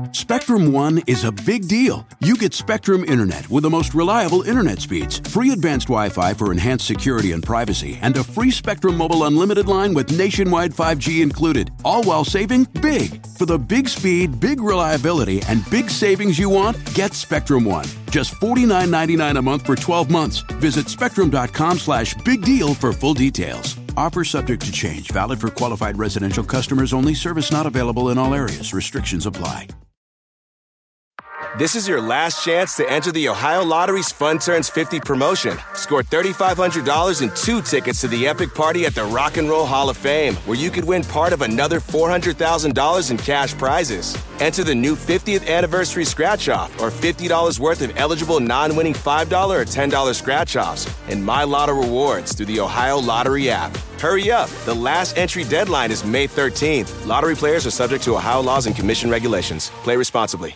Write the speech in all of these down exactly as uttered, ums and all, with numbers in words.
Spectrum One is a big deal. You get Spectrum Internet with the most reliable internet speeds, free advanced Wi-Fi for enhanced security and privacy, and a free Spectrum Mobile Unlimited line with nationwide five G included, all while saving big. For the big speed, big reliability, and big savings you want, get Spectrum One. Just forty-nine ninety-nine a month for twelve months. Visit spectrum.com slash big deal for full details. Offer subject to change. Valid for qualified residential customers only. Service not available in all areas. Restrictions apply. This is your last chance to enter the Ohio Lottery's Fun Turns fifty promotion. Score three thousand five hundred dollars and two tickets to the epic party at the Rock and Roll Hall of Fame, where you could win part of another four hundred thousand dollars in cash prizes. Enter the new fiftieth anniversary scratch-off or fifty dollars worth of eligible non-winning five dollars or ten dollars scratch-offs and My Lotto rewards through the Ohio Lottery app. Hurry up. The last entry deadline is May thirteenth. Lottery players are subject to Ohio laws and commission regulations. Play responsibly.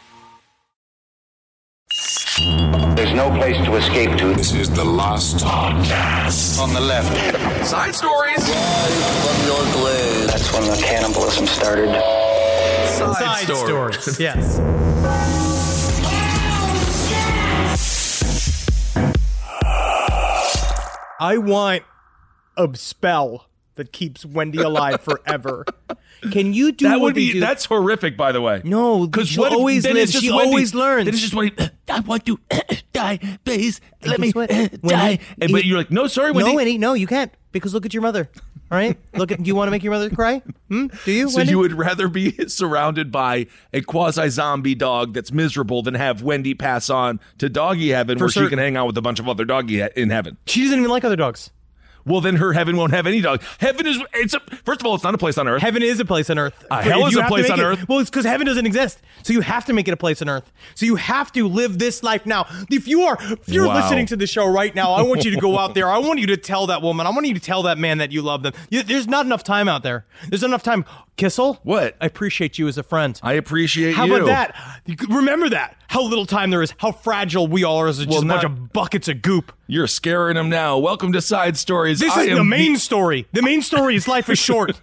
There's no place to escape to. This is the Lost Podcast. On the left. Side stories. From your glade. That's when the cannibalism started. Side, Side stories. stories. Yes. I want a spell that keeps Wendy alive forever. Can you do that what would be do? That's horrific, by the way. No, because she always lives. She Wendy, always learns. Then it's just Wendy, I want to die, please. Let me what? die. Wendy, and, but you're like, no, sorry, Wendy. No, Wendy, no, you can't. Because look at your mother. All right? Look at. Do you want to make your mother cry? Hmm? Do you, So Wendy? you would rather be surrounded by a quasi-zombie dog that's miserable than have Wendy pass on to doggy heaven For where certain. she can hang out with a bunch of other doggy he- in heaven. She doesn't even like other dogs. Well, then her heaven won't have any dog. Heaven is, it's a, first of all, it's not a place on earth. Heaven is a place on earth. Uh, hell is You a have to place make on it- earth. Well, it's because heaven doesn't exist. So you have to make it a place on earth. So you have to live this life now. If you are, if you're Wow. listening to the show right now, I want you to go out there. I want you to tell that woman. I want you to tell that man that you love them. You, there's not enough time out there. There's not enough time. Kissel? What? I appreciate you as a friend. I appreciate How you. about that? Remember that. How little time there is. How fragile we all are as just Well, a bunch not- of buckets of goop. You're scaring him now. Welcome to Side Stories. This I is am the main story. The main story is life is short.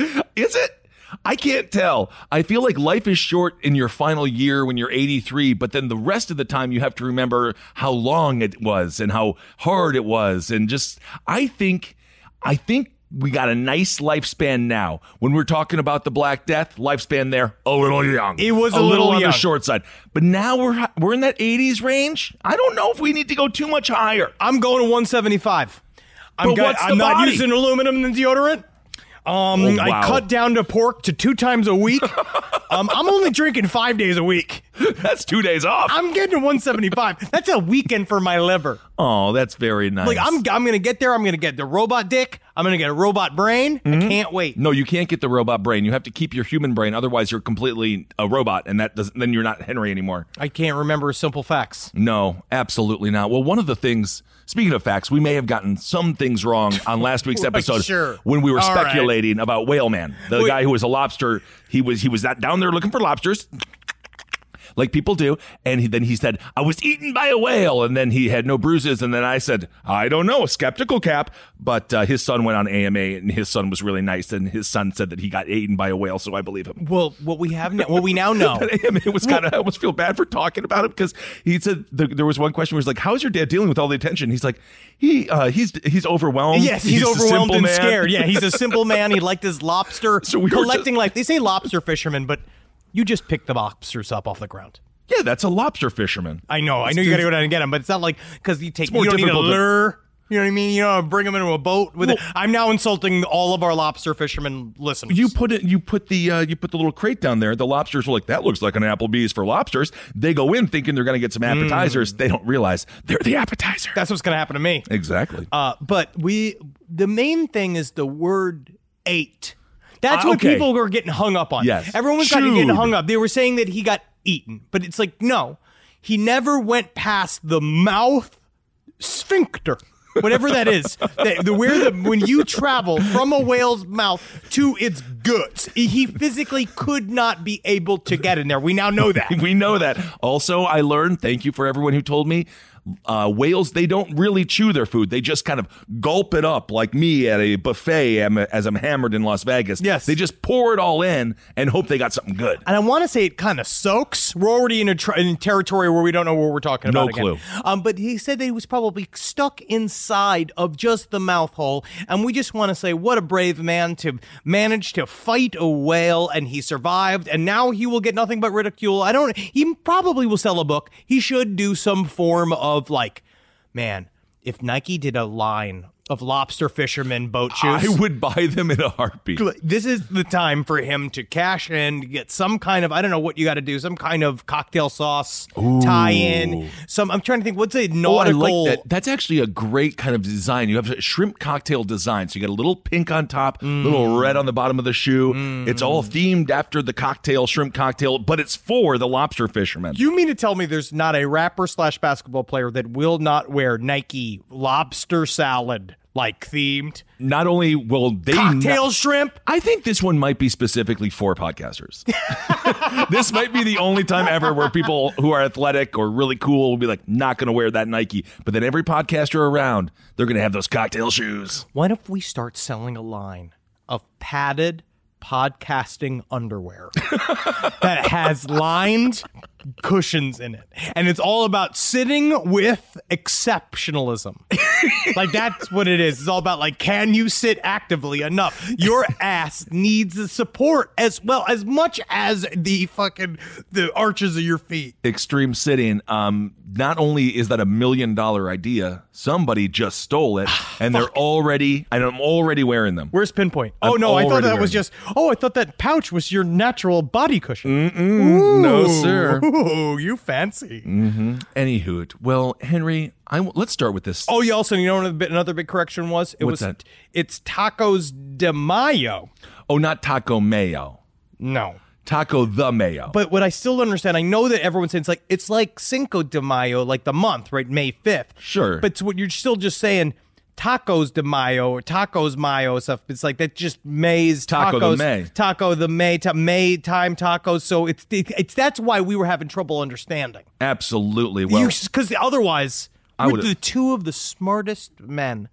Is it? I can't tell. I feel like life is short in your final year when you're eighty-three, but then the rest of the time you have to remember how long it was and how hard it was. And just, I think, I think we got a nice lifespan now. When we're talking about the Black Death, lifespan there, a little young. It was a a little, little on young. the short side. But now we're we're in that eighties range. I don't know if we need to go too much higher. I'm going to one seventy-five. I'm, But go- what's the I'm not body? using aluminum in deodorant. Um, Oh, wow. I cut down to pork to two times a week. um, I'm only drinking five days a week. That's two days off. I'm getting to one seventy-five. That's a weekend for my liver. Oh, that's very nice. Like I'm, I'm gonna get there. I'm gonna get the robot dick. I'm gonna get a robot brain. I can't wait. No, you can't get the robot brain. You have to keep your human brain. Otherwise, you're completely a robot, and that doesn't. Then you're not Henry anymore. I can't remember simple facts. No, absolutely not. Well, one of the things. Speaking of facts, we may have gotten some things wrong on last week's episode Sure. when we were All right. speculating about Whale Man, the Wait. guy who was a lobster. He was he was that down there looking for lobsters, like people do, and he, then he said, "I was eaten by a whale," and then he had no bruises, and then I said, "I don't know, skeptical cap." But uh, his son went on A M A, and his son was really nice, and his son said that he got eaten by a whale, so I believe him. Well, what we have now, what we now know. But A M A was kind of, I almost feel bad for talking about it because he said the, there was one question where he's like, "How's your dad dealing with all the attention?" He's like, "He uh, he's he's overwhelmed. Yes, he's, a overwhelmed simple and man." scared. Yeah, he's a simple man. He liked his lobster So we were collecting just- life. They say lobster fishermen, but you just pick the lobsters up off the ground. Yeah, that's a lobster fisherman. I know. I know you got to go down and get them, but it's not like because you take more you don't need a difficult to- lure. You know what I mean? You know, bring them into a boat with it. Well- I'm now insulting all of our lobster fishermen listeners. You put it. You put the. Uh, you put the little crate down there. The lobsters were like, "That looks like an Applebee's for lobsters." They go in thinking they're going to get some appetizers. They don't realize they're the appetizer. That's what's going to happen to me. Exactly. Uh, but we, the main thing is the word ate. That's Uh, what okay. people were getting hung up on. Yes. Everyone was kind of Chewed. getting hung up. They were saying that he got eaten, but it's like, no, he never went past the mouth sphincter. Whatever that is, the, the where the when you travel from a whale's mouth to its guts, he physically could not be able to get in there. We now know that. We know that. Also, I learned. Thank you for everyone who told me. uh, whales, they don't really chew their food. They just kind of gulp it up like me at a buffet as I'm hammered in Las Vegas. Yes. They just pour it all in and hope they got something good. And I want to say it kind of soaks. We're already in a tr- in territory where we don't know what we're talking No about. clue. Again. Um, but he said that he was probably stuck inside of just the mouth hole. And we just want to say, what a brave man to manage to fight a whale, and he survived. And now he will get nothing but ridicule. I don't. He probably will sell a book. He should do some form of like, man, if Nike did a line of lobster fisherman boat shoes, I would buy them in a heartbeat. this is the time for him to cash in, get some kind of, I don't know what you got to do, some kind of cocktail sauce tie in. Some, I'm trying to think, what's a nautical? Oh, I like that. That's actually a great kind of design. You have a shrimp cocktail design. So you got a little pink on top, a Mm. little red on the bottom of the shoe. Mm. It's all themed after the cocktail, shrimp cocktail, but it's for the lobster fishermen. You mean to tell me there's not a rapper slash basketball player that will not wear Nike lobster salad like themed Not only will they cocktail not- shrimp? I think this one might be specifically for podcasters. This might be the only time ever where people who are athletic or really cool will be like, not going to wear that Nike. But then every podcaster around, they're going to have those cocktail shoes. What if we start selling a line of padded podcasting underwear that has lined cushions in it, and it's all about sitting with exceptionalism? Like, that's what it is. It's all about, like, can you sit actively enough? Your ass needs the support as well, as much as the fucking the arches of your feet. Extreme sitting. Um, not only is that a million dollar idea, somebody just stole it, and they're already, and I'm already wearing them. Where's Pinpoint? Oh, I'm no, I thought already that was wearing just, oh, I thought that pouch was your natural body cushion. Mm-mm, no, sir. Ooh, you fancy. Mm-hmm. Anywho, well, Henry, I w- let's start with this. Oh, yeah, also, you know what another big, another big correction was? It What's was that? It's Tacos de Mayo. Oh, not Taco Mayo. No. Taco the Mayo. But what I still don't understand, I know that everyone's saying it's like it's like Cinco de Mayo, like the month, right? May fifth. Sure. But it's what you're still just saying Tacos de Mayo or Tacos Mayo stuff. It's like that just May's Taco tacos. the May. Taco the May, ta- May time tacos. So it's it's that's why we were having trouble understanding. Absolutely. Well, Because otherwise, I we're would've- the two of the smartest men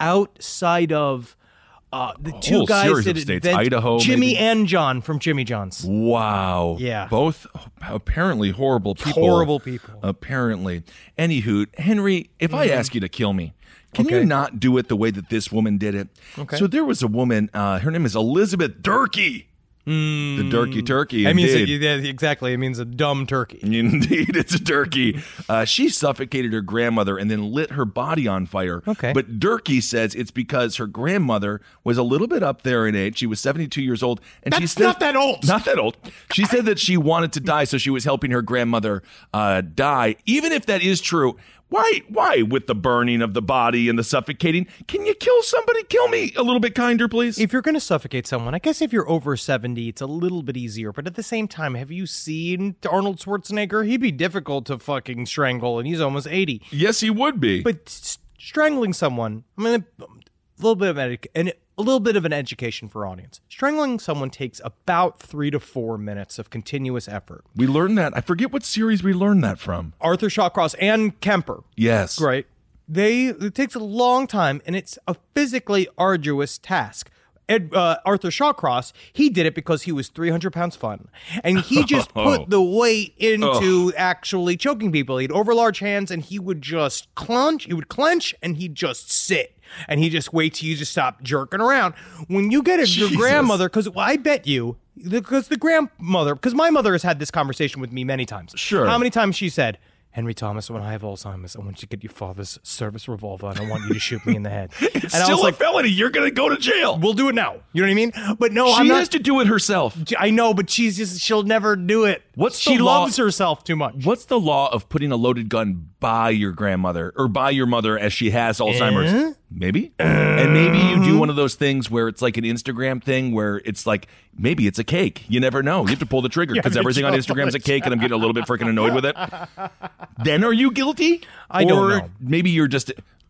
outside of uh, the two whole guys series that of states, invent- Idaho, Jimmy maybe? and John from Jimmy John's. wow. Yeah. Both apparently horrible people. Horrible people. Apparently. Anywho, Henry, if I ask you to kill me, can Okay. you not do it the way that this woman did it? Okay. So there was a woman, uh, her name is Elizabeth Durkee. The Durkee Turkey. That means indeed. that, yeah, exactly. It means a dumb turkey. Indeed, it's a turkey. Uh, she suffocated her grandmother and then lit her body on fire. Okay. But Durkee says it's because her grandmother was a little bit up there in age. She was seventy-two years old. And she That's said, not that old. Not that old. She said that she wanted to die, so she was helping her grandmother uh, die. Even if that is true, why, why with the burning of the body and the suffocating? Can you kill somebody? Kill me a little bit kinder, please. If you're going to suffocate someone, I guess if you're over seventy, it's a little bit easier. But at the same time, have you seen Arnold Schwarzenegger? He'd be difficult to fucking strangle, and he's almost eighty. Yes, he would be. But s- strangling someone, I mean, a little bit of an, an a little bit of an education for audience. Strangling someone takes about three to four minutes of continuous effort. we learned that. I forget what series we learned that from. Arthur Shawcross and Kemper, Yes. right? They it takes a long time, and it's a physically arduous task. Ed, uh, Arthur Shawcross, he did it because he was three hundred pounds fun, and he just put the weight into actually choking people. He'd overlarge hands, and he would just clench. He would clench, and he'd just sit. And he just wait till you just stop jerking around. When you get a, your Jesus. grandmother, because well, I bet you, because the grandmother, because my mother has had this conversation with me many times. Sure. How many times she said, Henry Thomas, when I have Alzheimer's, I want you to get your father's service revolver, and I want you to shoot me in the head. It's and I still was like, a felony. You're going to go to jail. we'll do it now. You know what I mean? But no, she I'm not. has to do it herself. I know, but she's just, she'll never do it. What's she the law- loves herself too much. What's the law of putting a loaded gun by your grandmother or by your mother as she has Alzheimer's? Eh? Maybe. And maybe you do one of those things where it's like an Instagram thing where it's like, maybe it's a cake. You never know. You have to pull the trigger because Yeah, everything on Joe. Instagram is a cake and I'm getting a little bit freaking annoyed with it. Then are you guilty? I don't or know. maybe you're just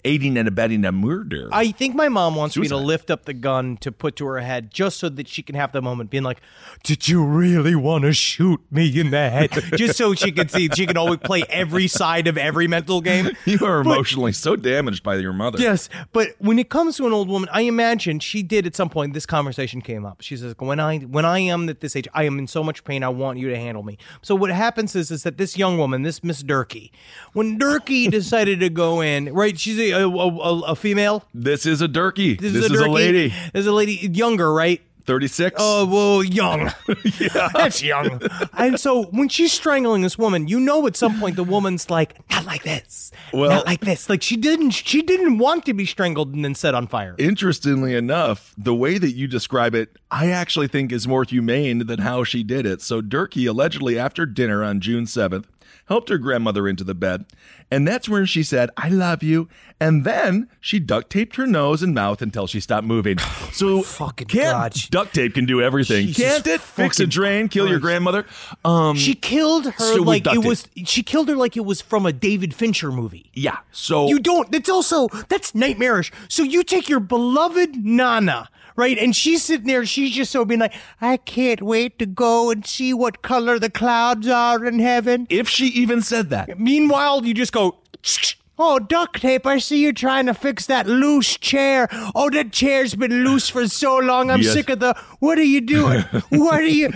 aiding and abetting a murder. I think my mom wants Suicide. me to lift up the gun to put to her head just so that she can have the moment being like, did you really want to shoot me in the head? Just so she can see, she can always play every side of every mental game. You are But- emotionally so damaged by your mother. Yes, but when it comes to an old woman, I imagine she did at some point, this conversation came up. She says, when I when I am at this age, I am in so much pain, I want you to handle me. So what happens is, is that this young woman, this Miss Durkee, when Durkee decided to go in, right, she's a, a, a, a female. This is a Durkee. This, This, is, is, a, a, Durkee. lady. This is a lady, younger, right? thirty-six. Oh, well, young. yeah. That's young. And so when she's strangling this woman, you know at some point the woman's like, not like this. Well- not like this. Like she didn't she didn't want to be strangled and then set on fire. Interestingly enough, the way that you describe it, I actually think is more humane than how she did it. So Durkee allegedly, after dinner on June seventh, helped her grandmother into the bed. And that's when she said, I love you. And then she duct taped her nose and mouth until she stopped moving. So Fucking can't God. duct tape can do everything. Jesus Can't it? Fix a fucking drain, kill your Christ. grandmother. Um, She killed her Still with like duct it tape. was. She killed her like it was from a David Fincher movie. yeah. So You don't. That's also that's nightmarish. So you take your beloved Nana, right, and she's sitting there. She's just so being like, I can't wait to go and see what color the clouds are in heaven. if she even said that, Meanwhile, you just go. Oh, duct tape, I see you trying to fix that loose chair. Oh, that chair's been loose for so long. I'm Yes. sick of the. What are you doing? What are you.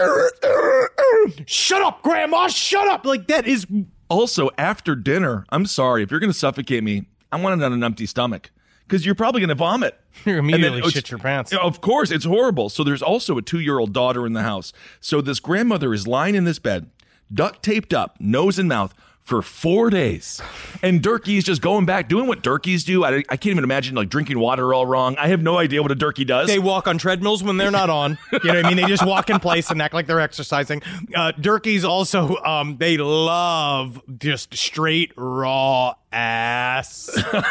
Shut up, Grandma. Shut up. Like, that is. also after dinner, I'm sorry, if you're going to suffocate me, I want it on an empty stomach because you're probably going to vomit. You immediately it's- shit your pants. Of course, it's horrible. So there's also a two-year-old daughter in the house. So this grandmother is lying in this bed, duct taped up, nose and mouth, for four days. And Durkee's just going back, doing what Durkees do. I, I can't even imagine, like, drinking water all wrong. I have no idea what a Durkee does. They walk on treadmills when they're not on. You know what I mean? They just walk in place and act like they're exercising. Uh, Durkees also, um, they love just straight raw ass.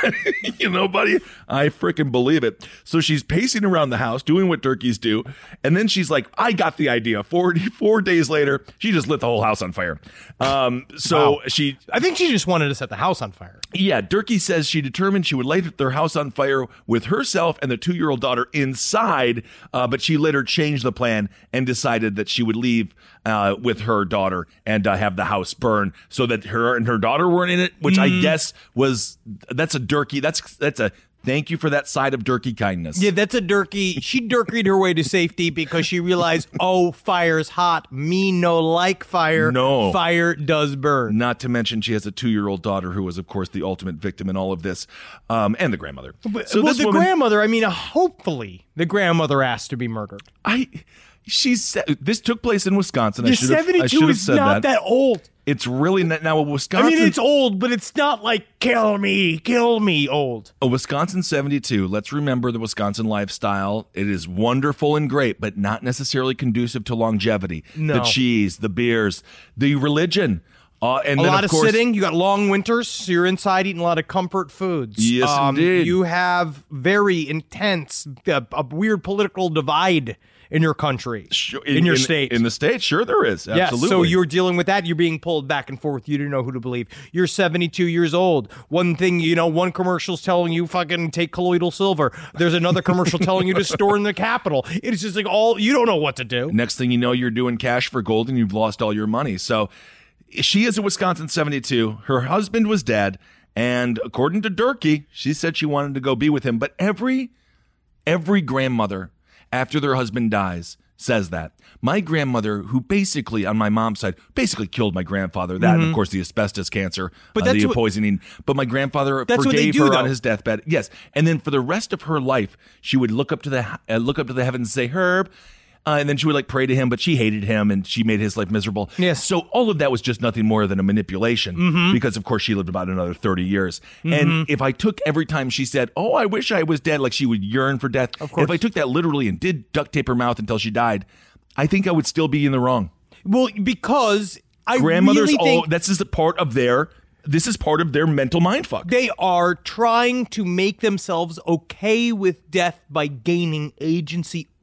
You know, buddy, I freaking believe it. So she's pacing around the house, doing what Durkees do. And then she's like, I got the idea. forty-four days later, she just lit the whole house on fire. Um, so Wow. she... I think she just wanted to set the house on fire. Yeah, Durkee says she determined she would light their house on fire with herself and the two-year-old daughter inside, uh, but she later changed the plan and decided that she would leave uh, with her daughter and uh, have the house burn so that her and her daughter weren't in it, which I guess was, that's a Durkee, that's that's a thank you for that side of Durkee kindness. Yeah, that's a Durkee. She Durkeed her way to safety because she realized, oh, fire's hot. Me no like fire. No. Fire does burn. Not to mention she has a two-year-old daughter who was, of course, the ultimate victim in all of this, um, and the grandmother. But, So well, this the woman- grandmother, I mean, hopefully the grandmother asked to be murdered. I, she's this took place in Wisconsin. I The should have, I should seventy-two have is said not that old. It's really not, now a I Wisconsin. mean, it's old, but it's not like kill me, kill me old. a Wisconsin seventy-two. Let's remember the Wisconsin lifestyle. It is wonderful and great, but not necessarily conducive to longevity. No. The cheese, the beers, the religion. Uh, and A then, lot of of, course, sitting. You got long winters, so you're inside eating a lot of comfort foods. Yes, um, indeed. You have very intense, uh, a weird political divide in your country, Sure, in, your state. In the state, sure there is. Yeah, Absolutely. so you're dealing with that. You're being pulled back and forth. You don't know who to believe. You're seventy-two years old. One thing, you know, one commercial's telling you fucking take colloidal silver. There's another commercial telling you to store in the Capitol. It's just like all, you don't know what to do. Next thing you know, you're doing cash for gold and you've lost all your money. So she is a Wisconsin seventy-two. Her husband was dead. And according to Durkee, she said she wanted to go be with him. But every, every grandmother after their husband dies says that. My grandmother, who basically, on my mom's side, basically killed my grandfather. That, and of course, the asbestos cancer, Mm-hmm. But uh, that's the what- poisoning. But my grandfather That's what they forgave do, her though. on his deathbed. Yes. And then for the rest of her life, she would look up to the uh, look up to the heavens and say, Herb. Uh, and then she would like pray to him, but she hated him and she made his life miserable. Yes. So all of that was just nothing more than a manipulation Mm-hmm. because, of course, she lived about another thirty years. And if I took every time she said, oh, I wish I was dead, like she would yearn for death. Of course. If I took that literally and did duct tape her mouth until she died, I think I would still be in the wrong. Well, because I Grandmothers, really think all that's just a part of their, this is part of their mental mindfuck. they are trying to make themselves okay with death by gaining agency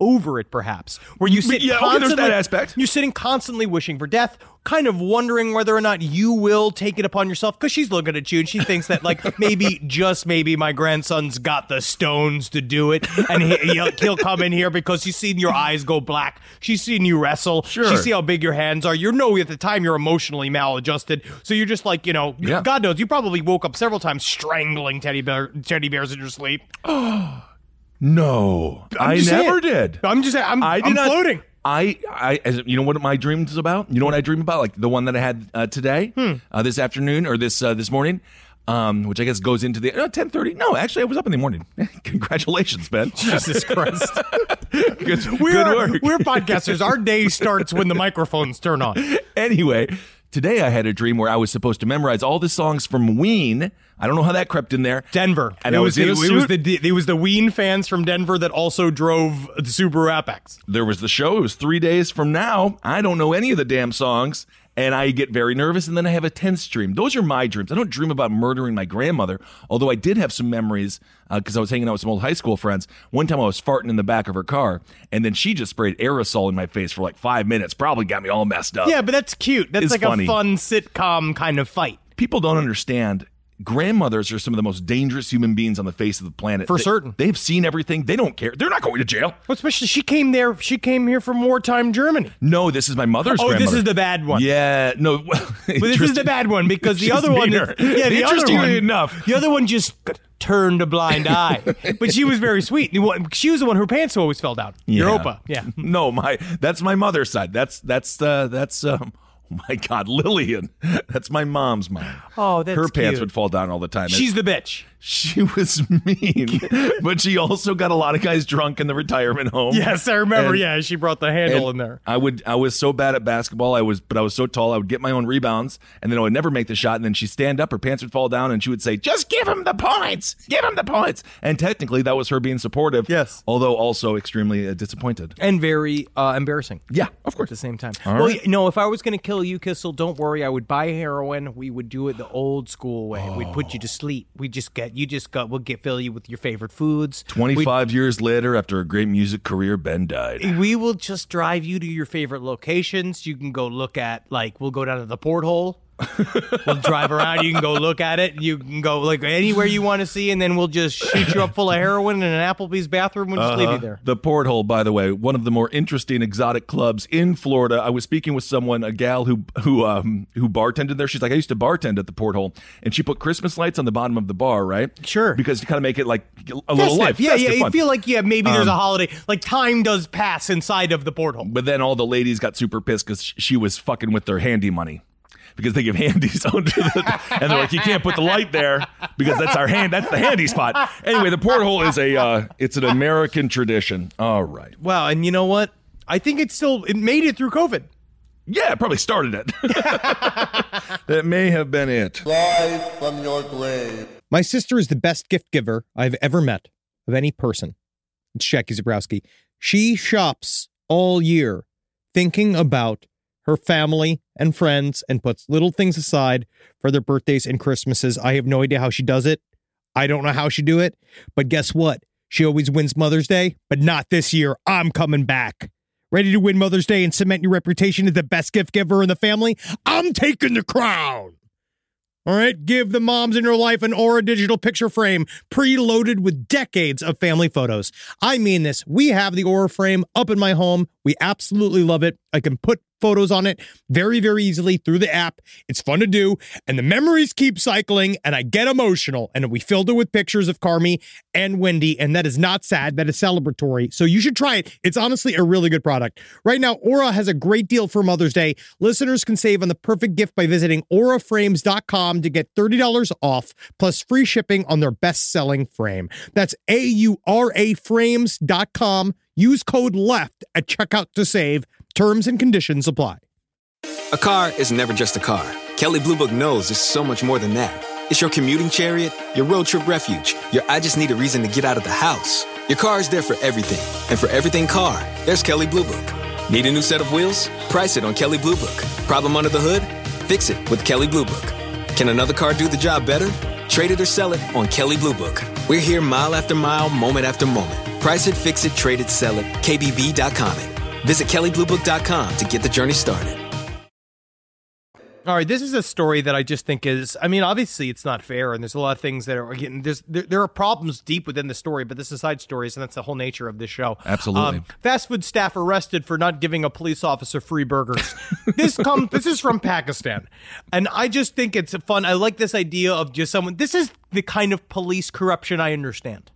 over it, perhaps, where you sit Yeah, okay, there's constantly, that aspect. You're sitting constantly wishing for death, kind of wondering whether or not you will take it upon yourself, because she's looking at you and she thinks that, like, maybe, just maybe my grandson's got the stones to do it, and he, he'll, he'll come in here because she's seen your eyes go black. She's seen you wrestle. Sure. She see how big your hands are. You know at the time you're emotionally maladjusted, so you're just like, you know, Yeah. God knows, you probably woke up several times strangling teddy bear, teddy bears in your sleep. No, I'm I just never saying. did. I'm just saying, I'm, I did I'm not, floating. I, I, as, you know what my dreams about? You know what I dream about? Like the one that I had uh, today, Hmm. uh, this afternoon, or this uh, this morning, um, which I guess goes into the uh, ten thirty. No, actually, I was up in the morning. Congratulations, Ben. Jesus Christ. good, We're, good work. we're podcasters. Our day starts when the microphones turn on. Anyway, today I had a dream where I was supposed to memorize all the songs from Ween. I don't know how that crept in there. Denver. And it I was, was in a the, it was suit. the it was the Ween fans from Denver that also drove the Subaru Apex. There was the show. It was three days from now. I don't know any of the damn songs, and I get very nervous, and then I have a tense dream. Those are my dreams. I don't dream about murdering my grandmother, although I did have some memories because uh, I was hanging out with some old high school friends. One time I was farting in the back of her car, and then she just sprayed aerosol in my face for like five minutes. Probably got me all messed up. Yeah, but that's cute. That's It's like funny. a fun sitcom kind of fight. People don't understand. Grandmothers are some of the most dangerous human beings on the face of the planet. For They- certain. They've seen everything. They don't care. They're not going to jail. Well, especially she came there. She came here from wartime Germany. No, this is my mother's Oh, grandmother. this is the bad one. Yeah, no. Well, But this is the bad one because the other one, is, yeah, the other Interestingly one, enough, the other one just turned a blind eye. But she was very sweet. She was the one her pants always fell down. Your Yeah. Opa, yeah. No, my that's my mother's side. That's that's uh, that's um, oh my God, Lillian. That's my mom's mom. Oh, that's her pants cute. would fall down all the time. She's the bitch. She was mean, but she also got a lot of guys drunk in the retirement home. Yes, I remember. And- yeah, she brought the handle And in there. I would. I was so bad at basketball. I was, but I was so tall. I would get my own rebounds, and then I would never make the shot. And then she'd stand up, her pants would fall down, and she would say, "Just give him the points. Give him the points." And technically, that was her being supportive. Yes. Although also extremely uh, disappointed. And very uh, embarrassing. Yeah, of course. At the same time. All well, right. you no, if I was going to kill you, Kissel, don't worry. I would buy heroin. We would do it the old school way. We'd put you to sleep. We just get you just got. We'll get fill you with your favorite foods. Twenty-five years later, after a great music career, Ben died. We'd, we will just drive you to your favorite locations. You can go look at like we'll go down to the porthole. We'll drive around. You can go look at it. You can go like anywhere you want to see, and then we'll just shoot you up full of heroin in an Applebee's bathroom. We'll just leave you there. The Porthole, by the way, one of the more interesting exotic clubs in Florida. I was speaking with someone, a gal who who um who bartended there. She's like, I used to bartend at the Porthole, and she put Christmas lights on the bottom of the bar, right? Sure. Because to kind of make it like a little Festive. life. Yeah, festive yeah. You fun. feel like yeah, maybe there's a Um, holiday. Like time does pass inside of the porthole. But then all the ladies got super pissed because she was fucking with their handy money. Because they give handies under the, and they're like, you can't put the light there because that's our hand, that's the handy spot. Anyway, the Porthole is a, uh, it's an American tradition. All right. Wow, and you know what? I think it still it made it through COVID. Yeah, it probably started it. That may have been it. Rise from your grave. My sister is the best gift giver I've ever met of any person. It's Jackie Zabrowski. She shops all year thinking about her family and friends and puts little things aside for their birthdays and Christmases. I have no idea how she does it. I don't know how she do it. But guess what? She always wins Mother's Day, but not this year. I'm coming back. Ready to win Mother's Day and cement your reputation as the best gift giver in the family? I'm taking the crown. All right, give the moms in your life an Aura digital picture frame preloaded with decades of family photos. I mean this. We have the Aura frame up in my home. We absolutely love it. I can put photos on it very, very easily through the app. It's fun to do, and the memories keep cycling, and I get emotional. And we filled it with pictures of Carmi and Wendy, and that is not sad. That is celebratory. So you should try it. It's honestly a really good product. Right now, Aura has a great deal for Mother's Day. Listeners can save on the perfect gift by visiting aura frames dot com to get thirty dollars off, plus free shipping on their best-selling frame. That's A U R A frames dot com. Use code LEFT at checkout to save. Terms and conditions apply. A car is never just a car. Kelley Blue Book knows it's so much more than that. It's your commuting chariot, your road trip refuge, your I just need a reason to get out of the house. Your car is there for everything. And for everything car, there's Kelley Blue Book. Need a new set of wheels? Price it on Kelley Blue Book. Problem under the hood? Fix it with Kelley Blue Book. Can another car do the job better? Trade it or sell it on Kelley Blue Book. We're here mile after mile, moment after moment. Price it, fix it, trade it, sell it. K B B dot com it. Visit Kelley Blue Book dot com to get the journey started. All right, this is a story that I just think is, I mean, obviously it's not fair, and there's a lot of things that are, again, there's, there, there are problems deep within the story, but this is side stories, and that's the whole nature of this show. Absolutely. Um, fast food staff arrested for not giving a police officer free burgers. this come, this is from Pakistan, and I just think it's fun. I like this idea of just someone, this is the kind of police corruption I understand.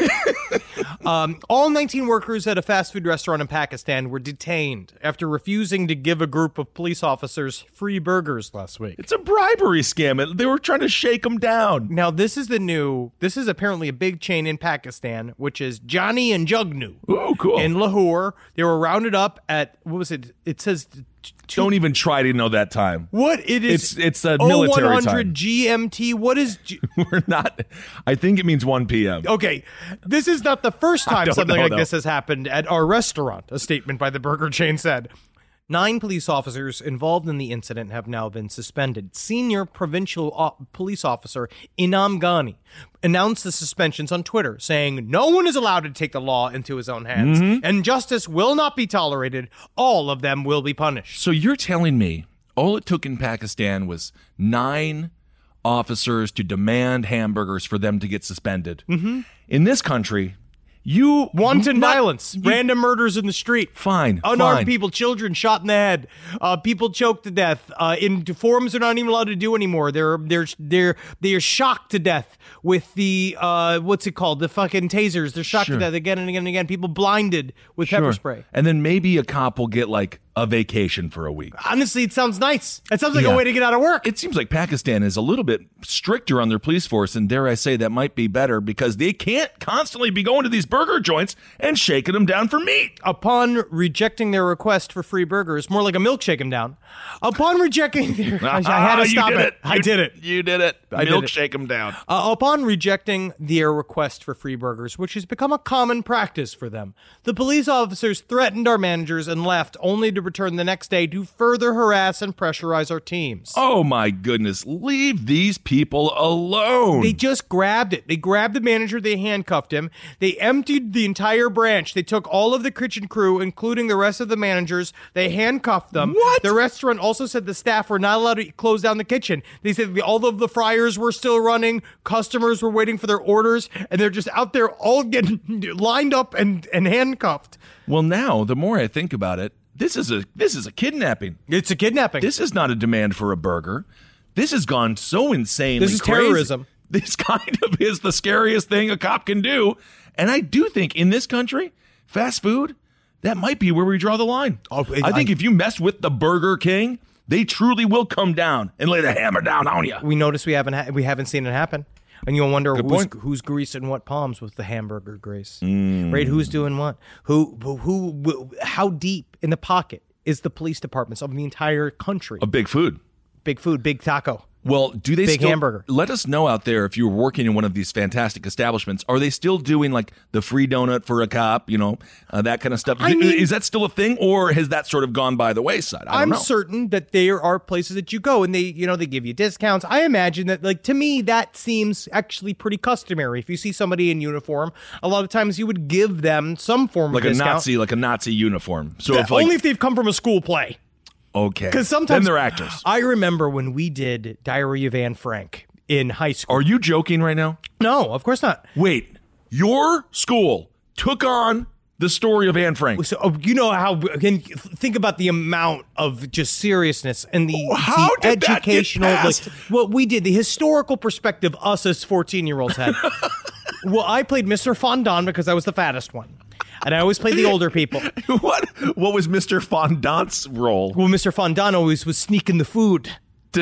um, all nineteen workers at a fast food restaurant in Pakistan were detained after refusing to give a group of police officers free burgers last week. It's a bribery scam. They were trying to shake them down. Now, this is the new, this is apparently a big chain in Pakistan, which is Johnny and Jugnu. Oh, cool. In Lahore. They were rounded up at, what was it? It says... Two, Don't even try to know that time. What it is? It's it's a military one hundred time. G M T. What is? G- We're not. I think it means one p.m. Okay, this is not the first time something know, like though. this has happened at our restaurant. A statement by the burger chain said. Nine police officers involved in the incident have now been suspended. Senior provincial o- police officer Inam Ghani announced the suspensions on Twitter, saying no one is allowed to take the law into his own hands, mm-hmm. and justice will not be tolerated. All of them will be punished. So you're telling me all it took in Pakistan was nine officers to demand hamburgers for them to get suspended. Mm-hmm. In this country... You wanton not, violence, you, random murders in the street. Fine, unarmed fine. people, children shot in the head, uh, people choked to death. Uh, in forums they're not even allowed to do anymore. They're they're they're they're shocked to death with the uh, what's it called? The fucking tasers. They're shocked sure. to death again and again and again. People blinded with sure. pepper spray. And then maybe a cop will get like a vacation for a week. Honestly, it sounds nice. It sounds like yeah. a way to get out of work. It seems like Pakistan is a little bit stricter on their police force, and dare I say that might be better because they can't constantly be going to these burger joints and shaking them down for meat. Upon rejecting their request for free burgers, more like a milkshake them down. Upon rejecting their... I, I had to stop it. it. I you, did it. You did it. I did Milkshake them down. Uh, upon rejecting their request for free burgers, which has become a common practice for them, the police officers threatened our managers and left, only to return the next day to further harass and pressurize our teams. Oh my goodness. Leave these people alone. They just grabbed it. They grabbed the manager. They handcuffed him. They emptied the entire branch. They took all of the kitchen crew, including the rest of the managers. They handcuffed them. What? The restaurant also said the staff were not allowed to close down the kitchen. They said all of the fryers were still running. Customers were waiting for their orders, and they're just out there all getting lined up and, and handcuffed. Well, now, the more I think about it, This is a this is a kidnapping. It's a kidnapping. This is not a demand for a burger. This has gone so insanely This is crazy. terrorism. This kind of is the scariest thing a cop can do. And I do think in this country, fast food, that might be where we draw the line. Oh, I think I, if you mess with the Burger King, they truly will come down and lay the hammer down on you. We notice we haven't ha- we haven't seen it happen. And you'll wonder Good who's, point. who's greasing what palms with the hamburger grease, Mm. right? Who's doing what? Who, who, who, how deep in the pocket is the police departments of the entire country? A big food. Big food, big taco. Well, do they Big still, hamburger. Let us know out there if you're working in one of these fantastic establishments. Are they still doing like the free donut for a cop, you know, uh, that kind of stuff? I mean, is that still a thing, or has that sort of gone by the wayside? I don't I'm know. certain that there are places that you go and they, you know, they give you discounts. I imagine that, like, to me, that seems actually pretty customary. If you see somebody in uniform, a lot of times you would give them some form like of a discount. Nazi, like a Nazi uniform. So That- if like, only if they've come from a school play. okay, Because sometimes then they're actors. I remember when we did Diary of Anne Frank in high school. Are you joking right now? No, of course not. Wait, your school took on the story of Anne Frank. So oh, you know how again? Think about the amount of just seriousness and the, How the did that get educational. Like, passed? what we did, the historical perspective us as fourteen-year-olds had. Well, I played Mister Fondant because I was the fattest one. And I always played the older people. what? What was Mister Fondant's role? Well, Mister Fondant always was sneaking the food.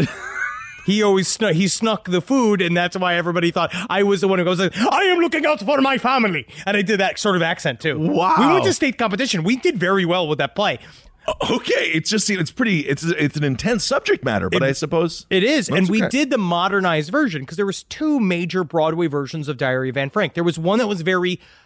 He always snuck, he snuck the food, and that's why everybody thought I was the one who goes, like, I am looking out for my family. And I did that sort of accent, too. Wow. We went to state competition. We did very well with that play. Okay, it's just it's pretty it's it's an intense subject matter, but It- I suppose It is, That's and we okay. did the modernized version because there was two major Broadway versions of Diary of Anne Frank. There was one that was very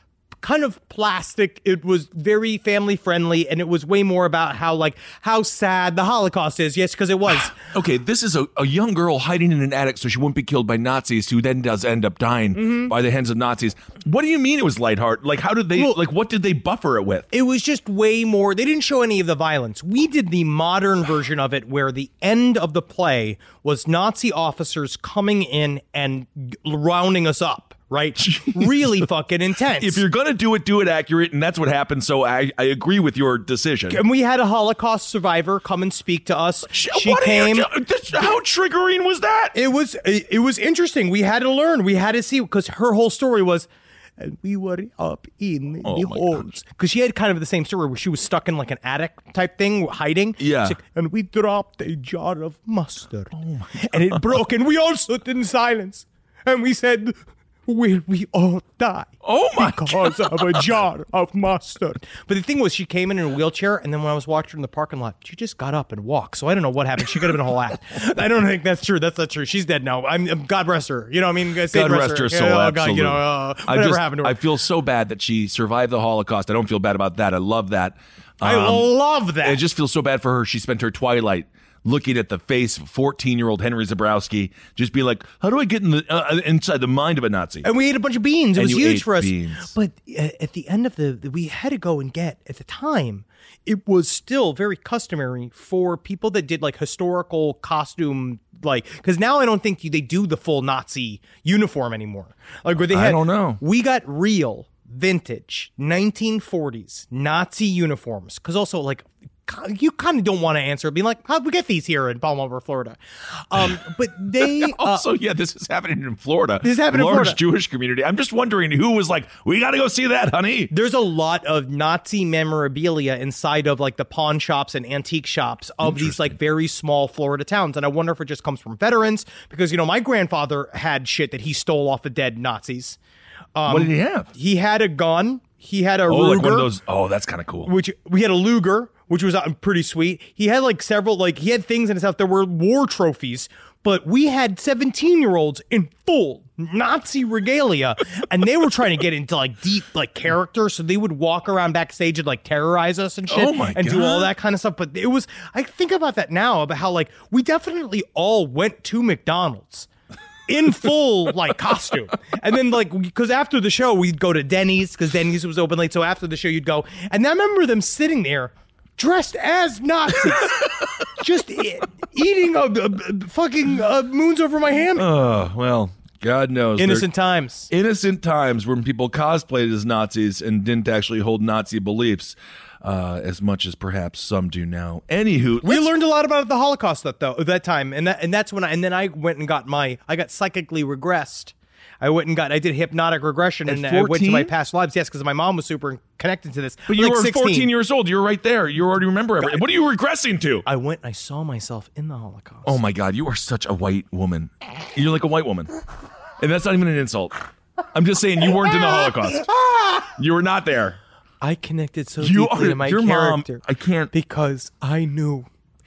kind of plastic. It was very family friendly, and it was way more about how like how sad the Holocaust is. Yes, because it was. Okay, this is a, a young girl hiding in an attic so she won't be killed by Nazis, who then does end up dying mm-hmm. by the hands of Nazis. What do you mean it was lighthearted? Like, how did they, well, like, what did they buffer it with? It was just way more, they didn't show any of the violence. We did the modern version of it where the end of the play was Nazi officers coming in and rounding us up. Right? Really fucking intense. If you're going to do it, do it accurate. And that's what happened. So I, I agree with your decision. And we had a Holocaust survivor come and speak to us. She, she came. You, how triggering was that? It was, it, it was interesting. We had to learn. We had to see, because her whole story was, and we were up in oh the holes. Because she had kind of the same story where she was stuck in like an attic type thing, hiding. Yeah. Like, and we dropped a jar of mustard. Oh and it broke. And we all stood in silence. And we said, will we all die? Oh my because God. of a jar of mustard. But the thing was, she came in in a wheelchair, and then when I was watching her in the parking lot, she just got up and walked. So I don't know what happened. She could have been a whole act. I don't think that's true. That's not true. She's dead now. I'm God rest her. You know what I mean? God rest her, rest her soul. Yeah, absolutely. God, you know, uh, I whatever just, happened to her. I feel so bad that she survived the Holocaust. I don't feel bad about that. I love that. Um, I love that. I just feel so bad for her. She spent her twilight looking at the face of fourteen-year-old Henry Zebrowski, just be like, how do I get in the uh, inside the mind of a Nazi? And we ate a bunch of beans. It and was you huge ate for us. Beans. But uh, at the end of the, we had to go and get, at the time, it was still very customary for people that did like historical costume, like, because now I don't think they do the full Nazi uniform anymore. Like where they had, I don't know. We got real, vintage, nineteen forties Nazi uniforms. Because also like, you kind of don't want to answer being like, how'd we get these here in Palm Harbor, Florida? Um, but they also, uh, yeah, this is happening in Florida. This is happening in Large Florida. Jewish community. I'm just wondering who was like, we got to go see that, honey. There's a lot of Nazi memorabilia inside of like the pawn shops and antique shops of these like very small Florida towns. And I wonder if it just comes from veterans because, you know, my grandfather had shit that he stole off of dead Nazis. Um, what did he have? He had a gun. He had a oh, Ruger. Like one of those. Oh, that's kind of cool. Which we had a Luger, which was uh, pretty sweet. He had like several, like he had things in his house. There were war trophies, but we had seventeen year olds in full Nazi regalia, and they were trying to get into like deep like character. So they would walk around backstage and like terrorize us and shit, oh my and God. do all that kind of stuff. But it was, I think about that now about how like we definitely all went to McDonald's in full like costume, and then like because after the show we'd go to Denny's because Denny's was open late. So after the show you'd go, and I remember them sitting there dressed as Nazis, just e- eating a, a, a fucking uh, moons over my ham. Oh well, God knows. Innocent They're times. Innocent times when people cosplayed as Nazis and didn't actually hold Nazi beliefs. Uh, as much as perhaps some do now. Anywho, we learned a lot about the Holocaust that though at that time, and that and that's when I and then I went and got my I got psychically regressed. I went and got I did hypnotic regression At and fourteen? I went to my past lives. Yes, because my mom was super connected to this. But you like were sixteen. fourteen years old. You were right there. You already remember everything. What are you regressing to? I went and I saw myself in the Holocaust. Oh my God, you are such a white woman. You're like a white woman, and that's not even an insult. I'm just saying you weren't in the Holocaust. You were not there. I connected so You deeply are to my your character. mom. I can't because I knew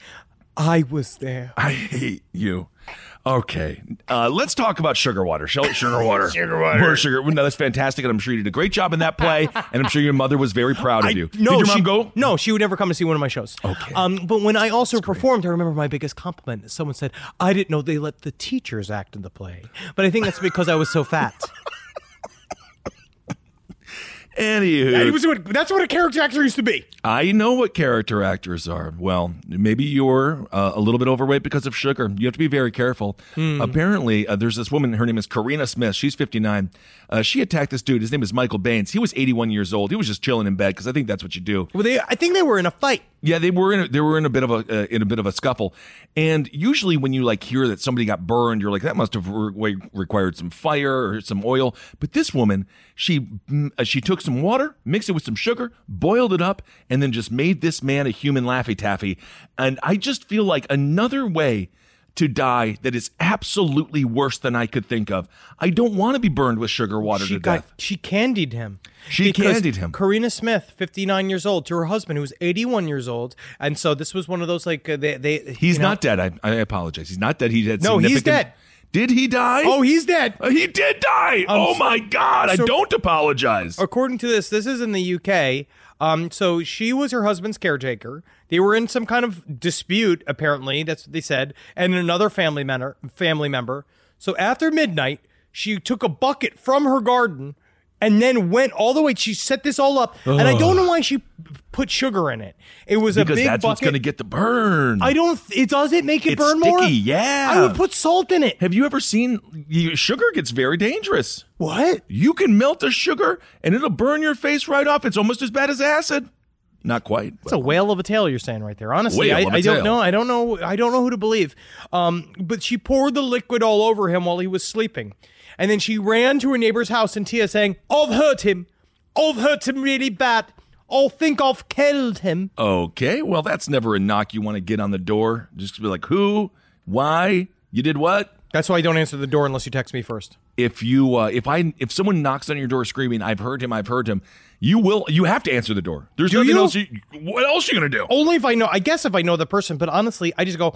I was there. I hate you. Okay, uh, let's talk about Sugar Water. Shall we? Sugar Water. Sugar Water. More sugar. No, that's fantastic, and I'm sure you did a great job in that play, and I'm sure your mother was very proud of I, you. No, did your mom she, go? No, she would never come to see one of my shows. Okay. Um, but when I also that's performed, great. I remember my biggest compliment. Someone said, I didn't know they let the teachers act in the play. But I think that's because I was so fat. Anywho, that was what, that's what a character actor used to be. I know what character actors are. Well, maybe you're uh, a little bit overweight because of sugar. You have to be very careful. Hmm. Apparently, uh, there's this woman. Her name is Karina Smith. She's fifty-nine. Uh, she attacked this dude. His name is Michael Baines. He was eighty-one years old. He was just chilling in bed because I think that's what you do. Well, they, I think they were in a fight. Yeah, they were in a, they were in a bit of a uh, in a bit of a scuffle, and usually when you like hear that somebody got burned, you're like that must have re- required some fire or some oil. But this woman, she uh, she took some water, mixed it with some sugar, boiled it up, and then just made this man a human Laffy Taffy. And I just feel like another way to die that is absolutely worse than I could think of. I don't want to be burned with sugar water she to got, death. She candied him. She candied him. Karina Smith, fifty-nine years old, to her husband, who was eighty-one years old. And so this was one of those, like, uh, they... they He's you know, not dead. I, I apologize. He's not dead. He had No, he's significant dead. Did he die? Oh, he's dead. Uh, he did die. Um, oh my God! so- I don't apologize. According to this, this is in the U K. Um, so she was her husband's caretaker. They were in some kind of dispute, apparently. That's what they said. And another family member, family member. So after midnight, she took a bucket from her garden and then went all the way. She set this all up. Ugh. And I don't know why she put sugar in it. It was because a big that's bucket. what's going to get the burn. I don't. It does it make it it's burn sticky, more? Yeah. I would put salt in it. Have you ever seen you, sugar gets very dangerous? What? You can melt a sugar and it'll burn your face right off. It's almost as bad as acid. Not quite. It's a whale of a tale you're saying right there. Honestly, Whale I, of a I don't tale. know. I don't know. I don't know who to believe. Um, but she poured the liquid all over him while he was sleeping. And then she ran to her neighbor's house in tears saying, I've hurt him. I've hurt him really bad. I think I've killed him. Okay, well, that's never a knock you want to get on the door. Just to be like, who? Why? You did what? That's why I don't answer the door unless you text me first. If you, uh, if I, if someone knocks on your door screaming, "I've heard him, I've heard him," you will, you have to answer the door. There's Do nothing you? else. You, what else are you gonna do? Only if I know. I guess if I know the person, but honestly, I just go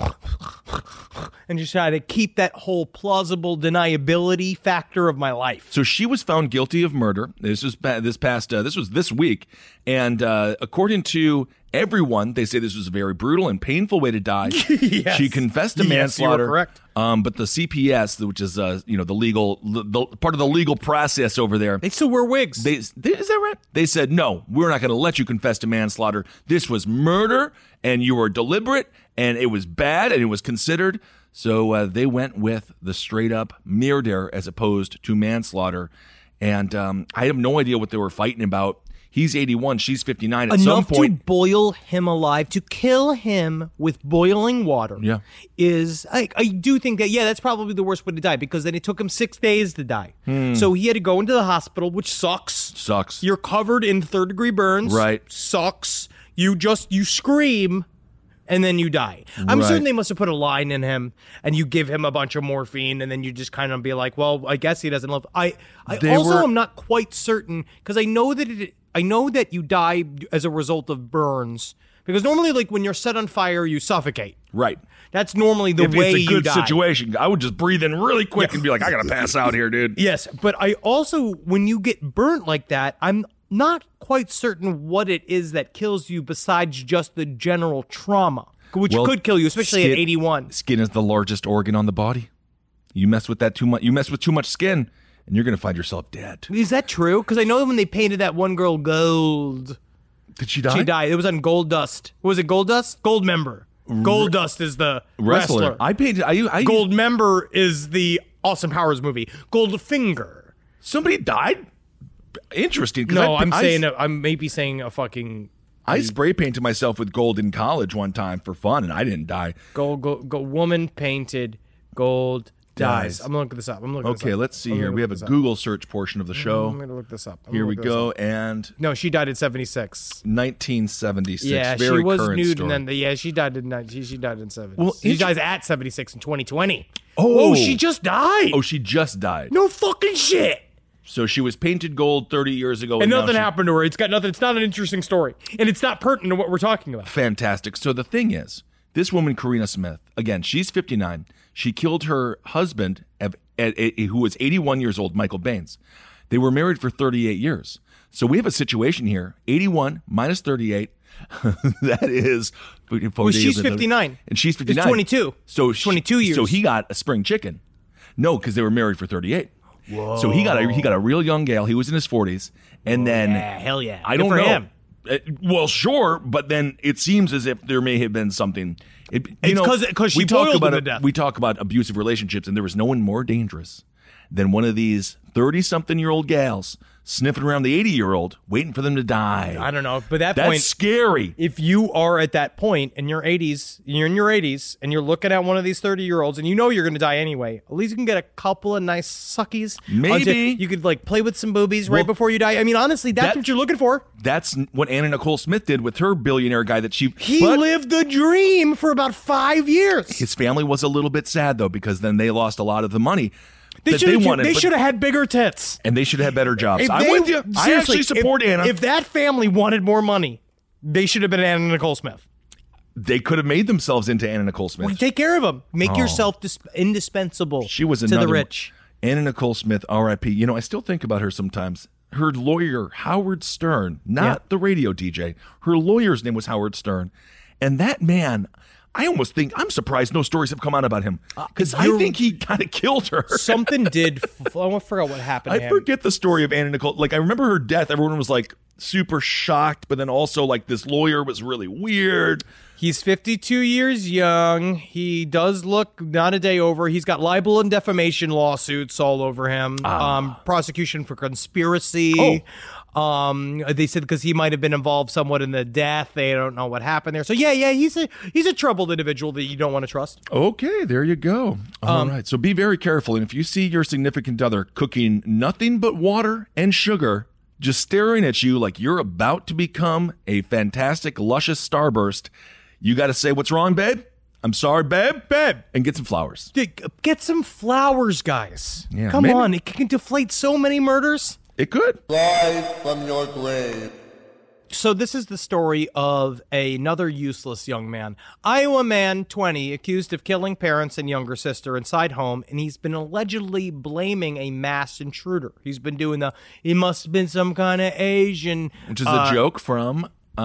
and just try to keep that whole plausible deniability factor of my life. So she was found guilty of murder. This was pa- this past. Uh, this was this week, and uh, according to everyone, they say this was a very brutal and painful way to die. Yes. She confessed to Yes, you are manslaughter. correct. Um, but the C P S, which is uh, you know, the legal, the, the part of the legal process over there, They still wear wigs. They, they, is that right? They said, no, we're not going to let you confess to manslaughter. This was murder, and you were deliberate, and it was bad, and it was considered. So uh, they went with the straight-up murder as opposed to manslaughter. And um, I have no idea what they were fighting about. He's eighty-one, she's fifty-nine. At Enough some point, to boil him alive, to kill him with boiling water. Yeah. Is I, I do think that yeah, that's probably the worst way to die because then it took him six days to die. Hmm. So he had to go into the hospital, which sucks. Sucks. You're covered in third degree burns. Right. Sucks. You just you scream. And then you die. I'm Right. certain they must have put a line in him, and you give him a bunch of morphine, and then you just kind of be like, "Well, I guess he doesn't love." I, I They also were- am not quite certain because I know that it. I know that you die as a result of burns because normally, like when you're set on fire, you suffocate. right. That's normally the If way it's a you good die. situation, I would just breathe in really quick and be like, I got to pass out here, dude. Yes, but I also, when you get burnt like that, I'm not quite certain what it is that kills you besides just the general trauma, which Well, could kill you, especially skin- at eighty-one. Skin is the largest organ on the body. You mess with that too much. You mess with too much skin, and you're going to find yourself dead. Is that true? Because I know when they painted that one girl gold, Did she die? she died. It was on Gold Dust. Was it Gold Dust? Gold Member. Gold Dust is the wrestler. Wrestler. I painted. I, I Gold Member is the Austin Powers movie. Gold Finger. Somebody died. Interesting. 'cause No, I, I'm I, saying a, I'm maybe saying a fucking I spray painted myself with gold in college one time for fun, and I didn't die. gold, gold, gold woman painted gold dies. Dies. I'm gonna look this up. I'm looking. Okay, this up. let's see I'm here. gonna We look have a this up. Google search portion of the show. I'm gonna look this up. I'm Here gonna we look this go. up. And No, she died at seventy-six. nineteen seventy-six. Yeah, Very she was current nude, story. and then yeah, she died in nine- she she died in seventy. Well, she inter- dies at seventy-six in twenty twenty. Oh. Whoa, she just died. Oh, she just died. No fucking shit. So she was painted gold thirty years ago, And now nothing she- happened to her. It's got nothing. It's not an interesting story, and it's not pertinent to what we're talking about. Fantastic. So the thing is, this woman, Karina Smith, again, she's fifty-nine. She killed her husband, at, at, at- who was eighty-one years old, Michael Baines. They were married for thirty-eight years. So we have a situation here: eighty-one minus thirty-eight. That is. Well, she's fifty-nine. and she's fifty-nine. It's twenty-two. So she- twenty-two years. So he got a spring chicken. No, because they were married for thirty-eight. Whoa. So he got a he got a real young gal. He was in his forties, and then yeah, hell yeah. I Good don't for know. him. Uh, well, sure, but then it seems as if there may have been something. It, you It's know, 'cause- 'cause she we talk boiled about him to death. We talk about abusive relationships, and there was no one more dangerous than one of these thirty-something-year-old gals sniffing around the eighty-year-old, waiting for them to die. I don't know, but that That's point, scary. if you are at that point in your eighties, you're in your eighties, and you're looking at one of these thirty-year-olds, and you know you're going to die anyway, at least you can get a couple of nice suckies. Maybe. until you could like play with some boobies right Well, before you die. I mean, honestly, that's that- what you're looking for. That's what Anna Nicole Smith did with her billionaire guy that she. He but lived the dream for about five years. his family was a little bit sad though, because then they lost a lot of the money They that should they have. wanted. They but- should have had bigger tits. and they should have had better jobs. If I'm they- with you. I seriously, actually support if, Anna. If that family wanted more money, they should have been Anna Nicole Smith. They could have made themselves into Anna Nicole Smith. Well, take care of them. Make Oh. yourself dis- indispensable She was to another the rich. Anna Nicole Smith, R I P. You know, I still think about her sometimes. Her lawyer, Howard Stern, not Yeah. the radio D J. Her lawyer's name was Howard Stern. And that man, I almost think, I'm surprised no stories have come out about him. Because I you're- think he kind of killed her. Something did. F- I forgot what happened. to I him. forget the story of Anna Nicole. Like, I remember her death. Everyone was like super shocked, but then also like this lawyer was really weird. He's fifty-two years young. He does look not a day over. He's got libel and defamation lawsuits all over him. Um, prosecution for conspiracy. Um, they said because he might have been involved somewhat in the death. They don't know what happened there. So yeah, yeah, he's a he's a troubled individual that you don't want to trust. Okay, there you go. All right. So be very careful. And if you see your significant other cooking nothing but water and sugar, just staring at you like you're about to become a fantastic, luscious starburst, you got to say, what's wrong, babe? I'm sorry, babe. Babe. And get some flowers. Get some flowers, guys. Yeah, Come maybe- on. It can deflate so many murders. It could. Rise from your grave. So this is the story of another useless young man. Iowa man, twenty, accused of killing parents and younger sister inside home, and he's been allegedly blaming a masked intruder. He's been doing the, he must have been some kind of Asian. Which is uh, a joke from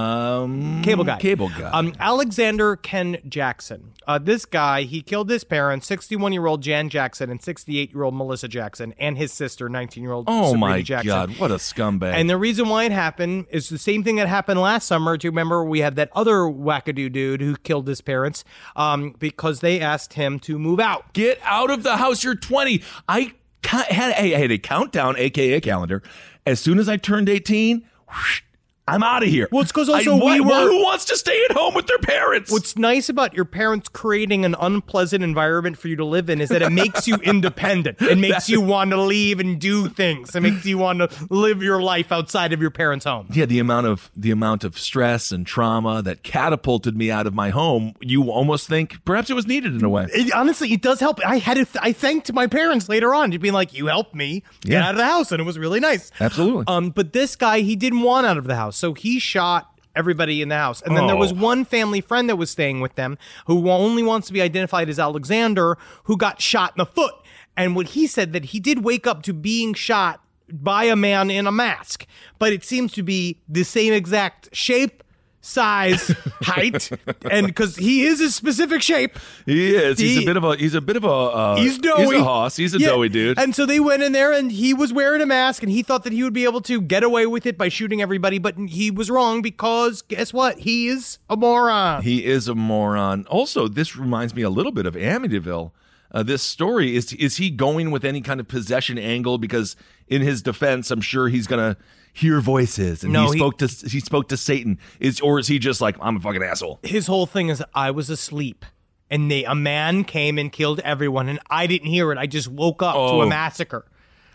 um, Cable Guy. Cable Guy. Um, Alexander Ken Jackson. Uh, this guy, he killed his parents, sixty-one-year-old Jan Jackson and sixty-eight-year-old Melissa Jackson, and his sister, nineteen-year-old oh, Sabrina my Jackson. God. What a scumbag. And the reason why it happened is the same thing that happened last summer. Do you remember we had that other wackadoo dude who killed his parents um, because they asked him to move out. Get out of the house. You're twenty. I ca- had, I had a countdown, a k a calendar. As soon as I turned eighteen, whoosh, I'm out of here. Well, it's 'cause also I, we what- were- Who wants to stay at home with their parents? What's nice about your parents creating an unpleasant environment for you to live in is that it makes you independent. It makes you want to leave and do things. It makes you want to live your life outside of your parents' home. Yeah, the amount of the amount of stress and trauma that catapulted me out of my home, you almost think perhaps it was needed in a way. It, honestly, it does help. I had to, I thanked my parents later on, just being like, "You helped me get Yeah. out of the house," and it was really nice. Absolutely. Um, but this guy, he didn't want out of the house, so he shot everybody in the house. And then there was Oh. one family friend that was staying with them who only wants to be identified as Alexander, who got shot in the foot. And what he said that he did wake up to being shot by a man in a mask, but it seems to be the same exact shape, size, height, and because he is a specific shape. He is. He's He- a bit of a. He's a bit of a. Uh, He's doughy. He's a hoss. He's a Yeah. doughy dude. And so they went in there and he was wearing a mask and he thought that he would be able to get away with it by shooting everybody, but he was wrong because guess what? He is a moron. He is a moron. Also, this reminds me a little bit of Amityville. Uh, this story is is he going with any kind of possession angle? Because in his defense, I'm sure he's gonna hear voices and No, he he- spoke to he spoke to Satan. Is or is he just like, I'm a fucking asshole? His whole thing is I was asleep and they a man came and killed everyone and I didn't hear it. I just woke up to Oh. a massacre.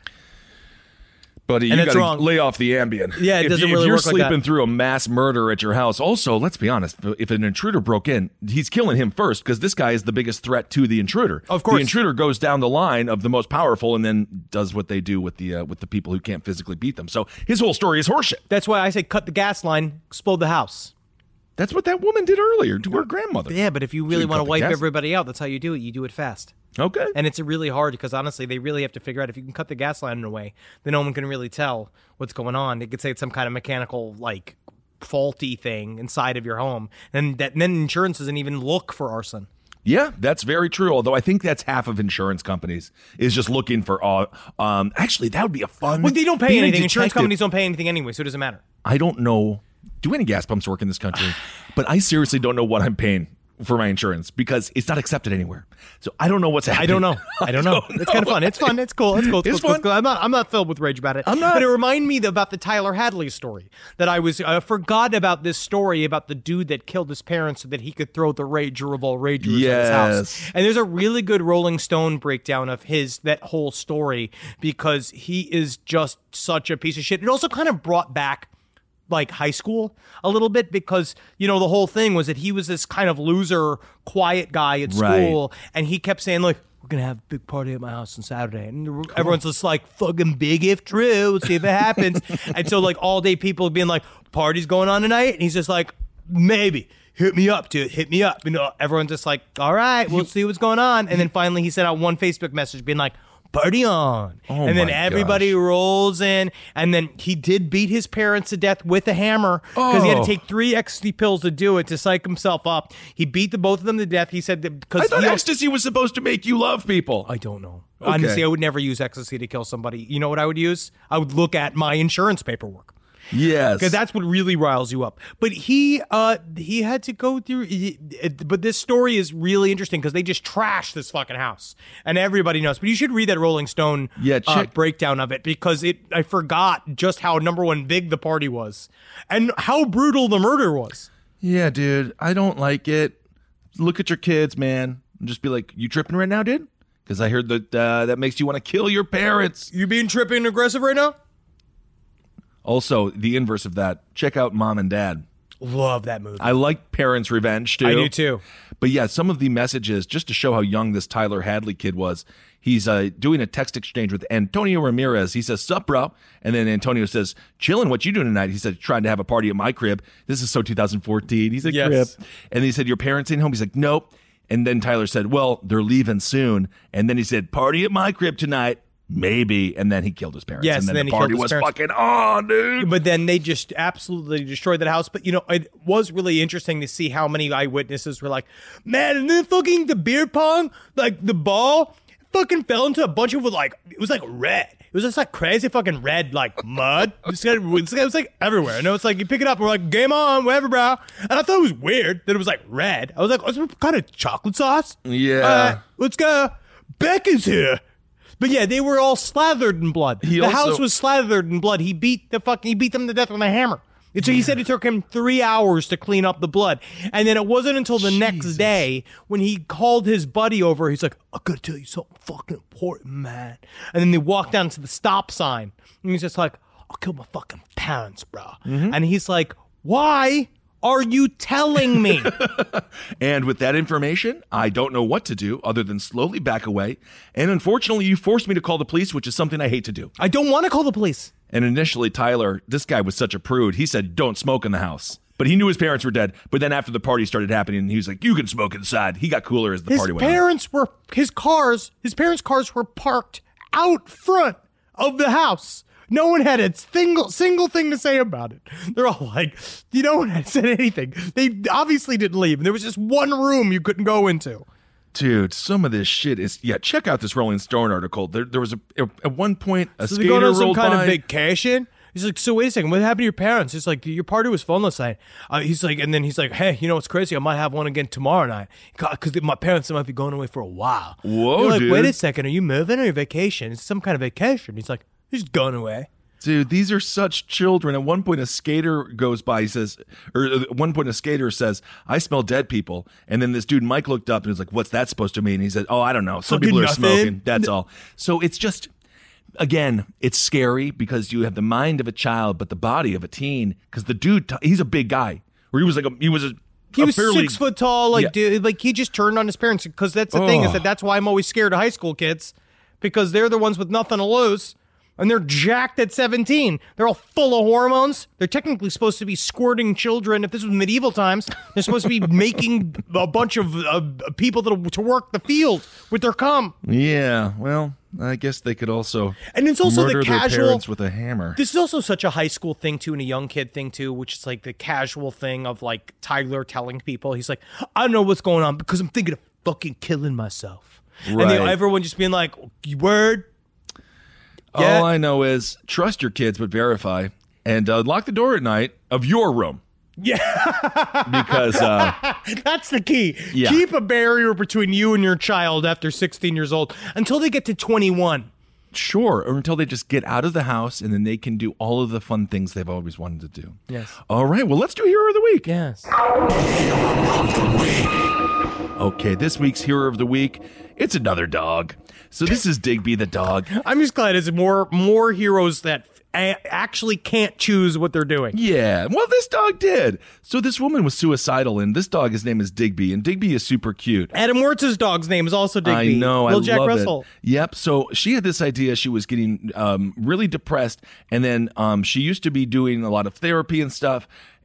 Buddy, you And it's gotta wrong. lay off the Ambien. Yeah, it if doesn't you, really if you're work like sleeping that. through a mass murder at your house, also, let's be honest, if an intruder broke in, he's killing him first because this guy is the biggest threat to the intruder. Of course. the intruder goes down the line of the most powerful and then does what they do with the uh, with the people who can't physically beat them. So his whole story is horseshit. That's why I say cut the gas line, explode the house. That's what that woman did earlier to her grandmother. Yeah, but if you really Should want cut to the wipe gas- everybody out, that's how you do it. You do it fast. Okay. And it's really hard because honestly, they really have to figure out if you can cut the gas line away, then no one can really tell what's going on. They could say it's some kind of mechanical, like, faulty thing inside of your home. And, that, and then insurance doesn't even look for arson. Yeah, that's very true. Although I think that's half of insurance companies is just looking for. Uh, um, actually, that would be a fun. Well, they don't pay being a anything. Insurance detective- companies don't pay anything anyway, so it doesn't matter. I don't know. Do any gas pumps work in this country? But I seriously don't know what I'm paying for my insurance because it's not accepted anywhere. So I don't know what's happening. I don't know. I don't know. It's kind of fun. It's fun. It's cool. It's cool. It's, It's cool. fun. It's cool. I'm not. I'm not filled with rage about it. I'm not. But it reminded me about the Tyler Hadley story that I was. I forgot about this story about the dude that killed his parents so that he could throw the rager of all ragers at his Yes. house. And there's a really good Rolling Stone breakdown of his that whole story because he is just such a piece of shit. It also kind of brought back like high school a little bit because, you know, the whole thing was that he was this kind of loser, quiet guy at Right. school. And he kept saying, like, we're going to have a big party at my house on Saturday. And everyone's just like, fucking big if true. Let's see if it happens. And so, like, all day people being like, party's going on tonight. And he's just like, maybe. hit me up, dude, hit me up. You know, everyone's just like, all right, we'll see what's going on. And then finally he sent out one Facebook message being like, party on. Oh and then my everybody gosh. rolls in. And then he did beat his parents to death with a hammer because he had Oh. to take three ecstasy pills to do it, to psych himself up. He beat the both of them to death. He said that I because thought he ecstasy was supposed to make you love people. I don't know. Okay. Honestly, I would never use ecstasy to kill somebody. You know what I would use? I would look at my insurance paperwork. Yes. Because that's what really riles you up. But he uh, he had to go through. It, it, but this story is really interesting because they just trashed this fucking house, and everybody knows. But you should read that Rolling Stone Yeah, uh, check- breakdown of it because it. I forgot just how number one big the party was, and how brutal the murder was. Yeah, dude, I don't like it. Look at your kids, man. And just be like, you tripping right now, dude? Because I heard that uh, that makes you want to kill your parents. You being tripping and aggressive right now? Also, the inverse of that, check out Mom and Dad. Love that movie. I like Parents' Revenge, too. I do, too. But yeah, some of the messages, just to show how young this Tyler Hadley kid was, he's uh, doing a text exchange with Antonio Ramirez. He says, sup, bro? And then Antonio says, chillin', what you doing tonight? He said, trying to have a party at my crib. This is so two thousand fourteen. He's a Yes. crib. And he said, your parents ain't home? He's like, nope. And then Tyler said, well, they're leaving soon. And then he said, party at my crib tonight. Maybe. And then he killed his parents. Yes, and then, then the he party killed was his parents. fucking on, dude. But then they just absolutely destroyed that house. But, you know, it was really interesting to see how many eyewitnesses were like, man, and then fucking the beer pong, like the ball fucking fell into a bunch of, like, it was like red. It was just like crazy fucking red, like mud. This guy, this guy was like everywhere. And it was like, you pick it up and we're like, game on, whatever, bro. And I thought it was weird that it was like red. I was like, what's what kind of chocolate sauce? Yeah. Uh, let's go. Beck is here. But yeah, they were all slathered in blood. He the also- house was slathered in blood. He beat the fucking he beat them to death with a hammer. And so he said it took him three hours to clean up the blood. And then it wasn't until the next Jesus. day when he called his buddy over. He's like, I gotta tell you something fucking important, man. And then they walked down to the stop sign. And he's just like, I'll kill my fucking parents, bro. Mm-hmm. And he's like, why are you telling me? And with that information, I don't know what to do other than slowly back away. And unfortunately, you forced me to call the police, which is something I hate to do. I don't want to call the police. And initially, Tyler, this guy was such a prude. He said, don't smoke in the house. But he knew his parents were dead. But then after the party started happening, he was like, you can smoke inside. He got cooler as the His party went on. parents were, his cars, his parents' cars were parked out front of the house. No one had a single single thing to say about it. They're all like, you no one had said anything. They obviously didn't leave. And there was just one room you couldn't go into. Dude, some of this shit is, yeah, check out this Rolling Stone article. There, there was a, at one point, a So they skater go on some rolled kind by. of vacation. He's like, so wait a second, what happened to your parents? He's like, your party was fun last night. Uh, he's like, and then he's like, hey, you know what's crazy? I might have one again tomorrow night because my parents might be going away for a while. Whoa, You're like, dude. wait a second, are you moving or your vacation? It's some kind of vacation. He's like, he's going away. Dude, these are such children. At one point, a skater goes by. He says, or at one point, a skater says, I smell dead people. And then this dude, Mike, looked up and was like, what's that supposed to mean? He said, oh, I don't know. Some Fucking people are nothing. smoking. That's all. So it's just, again, it's scary because you have the mind of a child, but the body of a teen. Because the dude, he's a big guy. Or he was like, a, he was a, He a was fairly, six foot tall, like Yeah. dude, like he just turned on his parents because that's the thing is Oh. that that's why I'm always scared of high school kids because they're the ones with nothing to lose and they're jacked at seventeen. They're all full of hormones. They're technically supposed to be squirting children. If this was medieval times, they're supposed to be making a bunch of uh, people that to work the field with their cum. Yeah, well, I guess they could also And it's also murder the casual. their parents with a hammer. This is also such a high school thing too, and a young kid thing too, which is like the casual thing of like Tyler telling people he's like, I don't know what's going on because I'm thinking of fucking killing myself, and they, Right. everyone just being like, word. Yeah. All I know is trust your kids, but verify. And uh, lock the door at night of your room. Yeah, Because, uh, that's the key. Yeah. Keep a barrier between you and your child after sixteen years old until they get to twenty-one. sure, or until they just get out of the house and then they can do all of the fun things they've always wanted to do. Yes. All right, well, let's do Hero of the Week. Yes. Okay, this week's Hero of the Week, it's another dog. So this is Digby the dog. I'm just glad it's more more heroes that a- actually can't choose what they're doing. Yeah, well, this dog did. So this woman was suicidal, and this dog, his name is Digby, and Digby is super cute. Adam Wertz's dog's name is also Digby. I know, Little I Jack love Russell. it. Yep. So she had this idea. She was getting um, really depressed, and then um, she used to be doing a lot of therapy and stuff.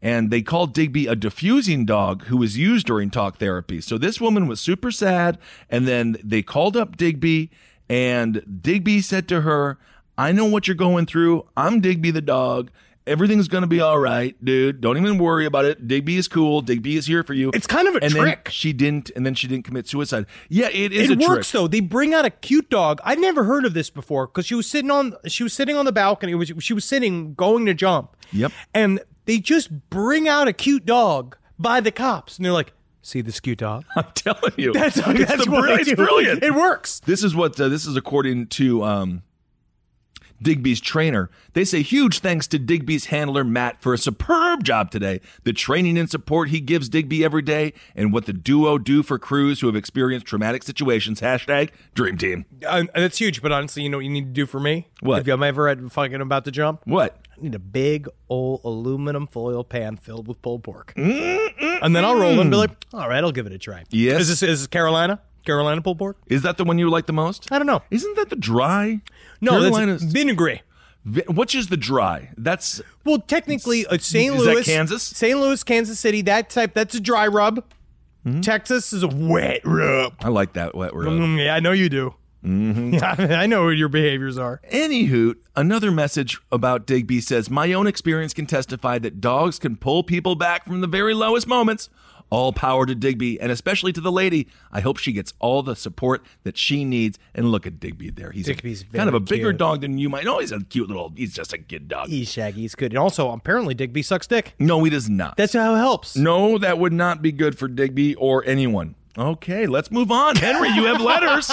And they called Digby a diffusing dog who was used during talk therapy. So this woman was super sad, and then they called up Digby, and Digby said to her, I know what you're going through. I'm Digby the dog. Everything's going to be all right, dude. Don't even worry about it. Digby is cool. Digby is here for you. It's kind of a and trick. Then she didn't, and then she didn't commit suicide. Yeah, it is it a works, trick. though. They bring out a cute dog. I'd never heard of this before because she was sitting on she was sitting on the balcony. It was, she was sitting, going to jump. Yep. And they just bring out a cute dog by the cops, and they're like, see this cute dog? I'm telling you. That's, it's that's the, what they it's do. brilliant. It works. This is what, uh, this is according to... Um, Digby's trainer. They say huge thanks to Digby's handler, Matt, for a superb job today. The training and support he gives Digby every day, and what the duo do for crews who have experienced traumatic situations. Hashtag Dream Team. Uh, that's huge, but honestly, you know what you need to do for me? What? If I'm ever at fucking about to jump? What? I need a big old aluminum foil pan filled with pulled pork. Mm-mm-mm. And then I'll roll and be like, all right, I'll give it a try. Yes. Is this, is this Carolina? Carolina pulled pork? Is that the one you like the most? I don't know. Isn't that the dry? No, Carolina's... that's vinegary. Vi- Which is the dry? That's well, technically, uh, Saint is Louis, that Kansas? Saint Louis, Kansas City. That type. That's a dry rub. Mm-hmm. Texas is a wet rub. I like that wet rub. Mm, yeah, I know you do. Mm-hmm. Yeah, I know what your behaviors are. Anywho, another message about Digby says, my own experience can testify that dogs can pull people back from the very lowest moments. All power to Digby, and especially to the lady. I hope she gets all the support that she needs. And look at Digby there. He's a, kind of a bigger cute. dog than you might know. He's a cute little, he's just a kid dog. He's shaggy. He's good. And also, apparently, Digby sucks dick. No, he does not. That's how it helps. No, that would not be good for Digby or anyone. Okay, let's move on. Henry, you have letters.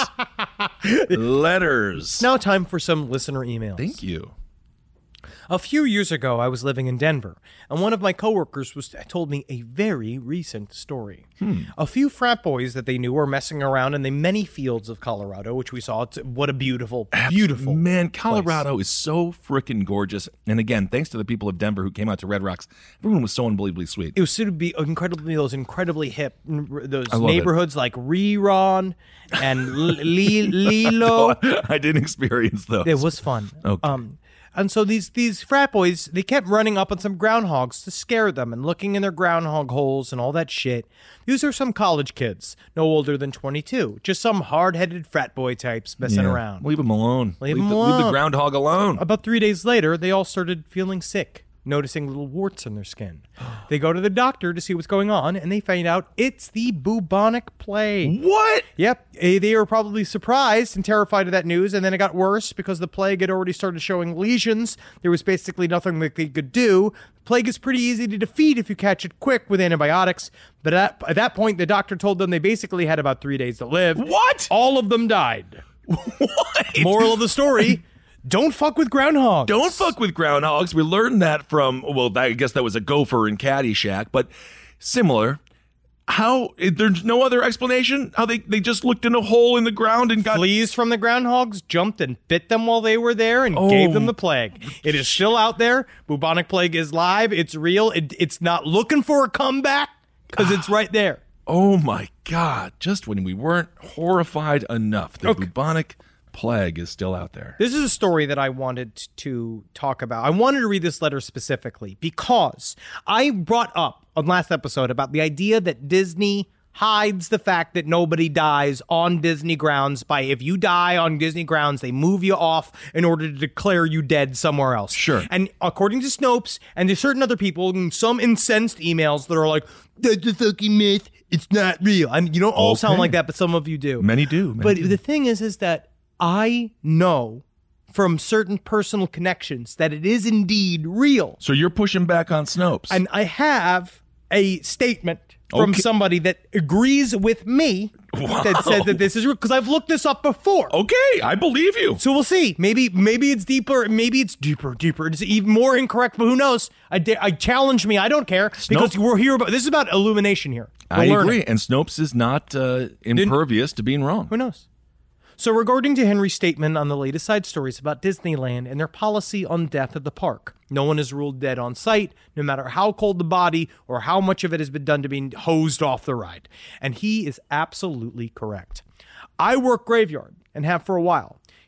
Letters. Now time for some listener emails. Thank you. A few years ago, I was living in Denver, and one of my coworkers was told me a very recent story. Hmm. A few frat boys that they knew were messing around in the many fields of Colorado, which we saw. It's, what a beautiful, beautiful Man, Colorado place. Is so freaking gorgeous. And again, thanks to the people of Denver who came out to Red Rocks. Everyone was so unbelievably sweet. It was to be incredibly, those incredibly hip, those I neighborhoods it. like Riron and Lilo. I didn't experience those. It was fun. Okay. Um, And so these these frat boys, they kept running up on some groundhogs to scare them and looking in their groundhog holes and all that shit. These are some college kids, no older than twenty-two. Just some hard-headed frat boy types messing yeah. around. Leave them alone. Leave, leave them the, alone. Leave the groundhog alone. About three days later, they all started feeling sick, noticing little warts on their skin. They go to the doctor to see what's going on, and they find out it's the bubonic plague. What? Yep. Eh, They were probably surprised and terrified of that news, and then it got worse because the plague had already started showing lesions. There was basically nothing that they could do. Plague is pretty easy to defeat if you catch it quick with antibiotics, but at, at that point, the doctor told them they basically had about three days to live. What? All of them died. What? Moral of the story... Don't fuck with groundhogs. Don't fuck with groundhogs. We learned that from, well, I guess that was a gopher in Caddyshack, but similar. How, there's no other explanation? How they, they just looked in a hole in the ground and got... Fleas from the groundhogs jumped and bit them while they were there and Oh. gave them the plague. It is still out there. Bubonic plague is live. It's real. It, it's not looking for a comeback because it's right there. Oh my God. Just when we weren't horrified enough, the Okay. bubonic plague is still out there. This is a story that I wanted to talk about. I wanted to read this letter specifically because I brought up on last episode about the idea that Disney hides the fact that nobody dies on Disney grounds by if you die on Disney grounds, they move you off in order to declare you dead somewhere else. Sure. And according to Snopes and to certain other people, and some incensed emails that are like, that's a fucking myth. It's not real. I mean, you don't all Okay. sound like that, but some of you do. Many do. Many But do. the thing is, is that I know from certain personal connections that it is indeed real. So you're pushing back on Snopes. And I have a statement from Okay. somebody that agrees with me Wow. that says that this is real because I've looked this up before. Okay, I believe you. So we'll see. Maybe maybe it's deeper. Maybe it's deeper, deeper. It's even more incorrect, but who knows? I, da- I challenge me. I don't care because Snopes- we're here about this is about illumination here. We're I learning. agree. And Snopes is not uh, impervious to being wrong. Who knows? So regarding to Henry's statement on the latest side stories about Disneyland and their policy on death at the park, no one is ruled dead on site, no matter how cold the body or how much of it has been done to being hosed off the ride. And he is absolutely correct. I work graveyard and have for a while.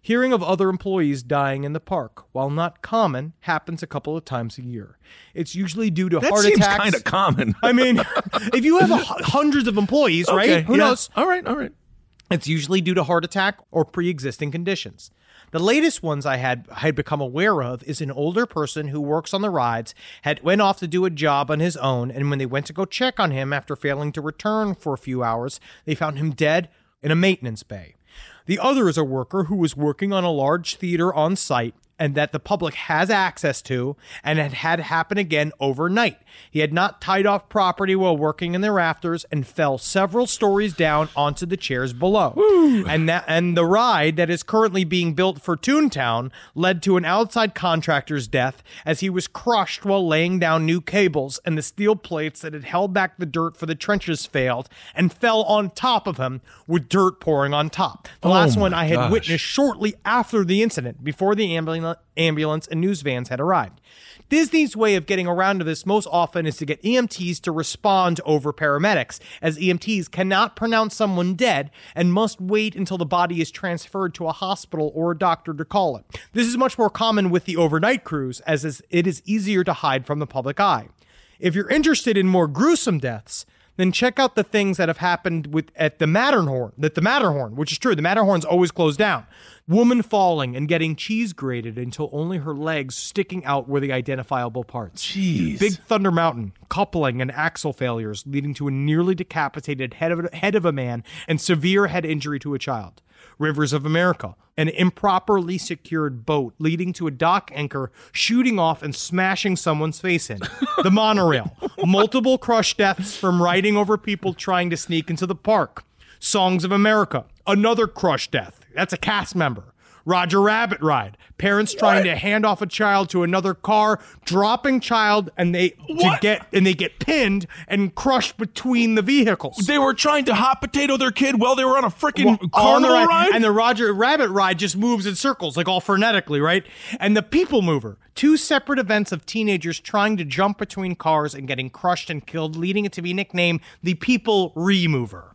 Hearing of other employees dying in the park, while not common, happens a couple of times a year. It's usually due to That heart seems attacks. kind of common. I mean, if you have a, hundreds of employees, Okay, right? Who yeah. knows? All right, all right. It's usually due to heart attack or pre-existing conditions. The latest ones I had had become aware of is an older person who works on the rides, had went off to do a job on his own, and when they went to go check on him after failing to return for a few hours, they found him dead in a maintenance bay. The other is a worker who was working on a large theater on site and that the public has access to, and it had happened again overnight. He had not tied off property while working in the rafters and fell several stories down onto the chairs below. Ooh. And that and the ride that is currently being built for Toontown led to an outside contractor's death as he was crushed while laying down new cables, and the steel plates that had held back the dirt for the trenches failed and fell on top of him with dirt pouring on top. The Oh last one my I had gosh. witnessed shortly after the incident, before the ambulance ambulance and news vans had arrived. Disney's way of getting around to this most often is to get E M Ts to respond over paramedics, as E M Ts cannot pronounce someone dead and must wait until the body is transferred to a hospital or a doctor to call it. This is much more common with the overnight cruise, as is- it is easier to hide from the public eye. If you're interested in more gruesome deaths, then check out the things that have happened with at the Matterhorn, that the Matterhorn, which is true. The Matterhorn's always closed down. Woman falling and getting cheese grated until only her legs sticking out were the identifiable parts. Jeez. Big Thunder Mountain, coupling and axle failures leading to a nearly decapitated head of a, head of a man and severe head injury to a child. Rivers of America, an improperly secured boat leading to a dock anchor shooting off and smashing someone's face in. The monorail, multiple crush deaths from riding over people trying to sneak into the park. Songs of America, another crush death. That's a cast member. Roger Rabbit ride. Parents trying What? to hand off a child to another car, dropping child, and they to What? get and they get pinned and crushed between the vehicles. They were trying to hot potato their kid while they were on a freaking Well, on the carnival ride, ride? and the Roger Rabbit ride just moves in circles, like all frenetically, right? And the People Mover, two separate events of teenagers trying to jump between cars and getting crushed and killed, leading it to be nicknamed the People Remover.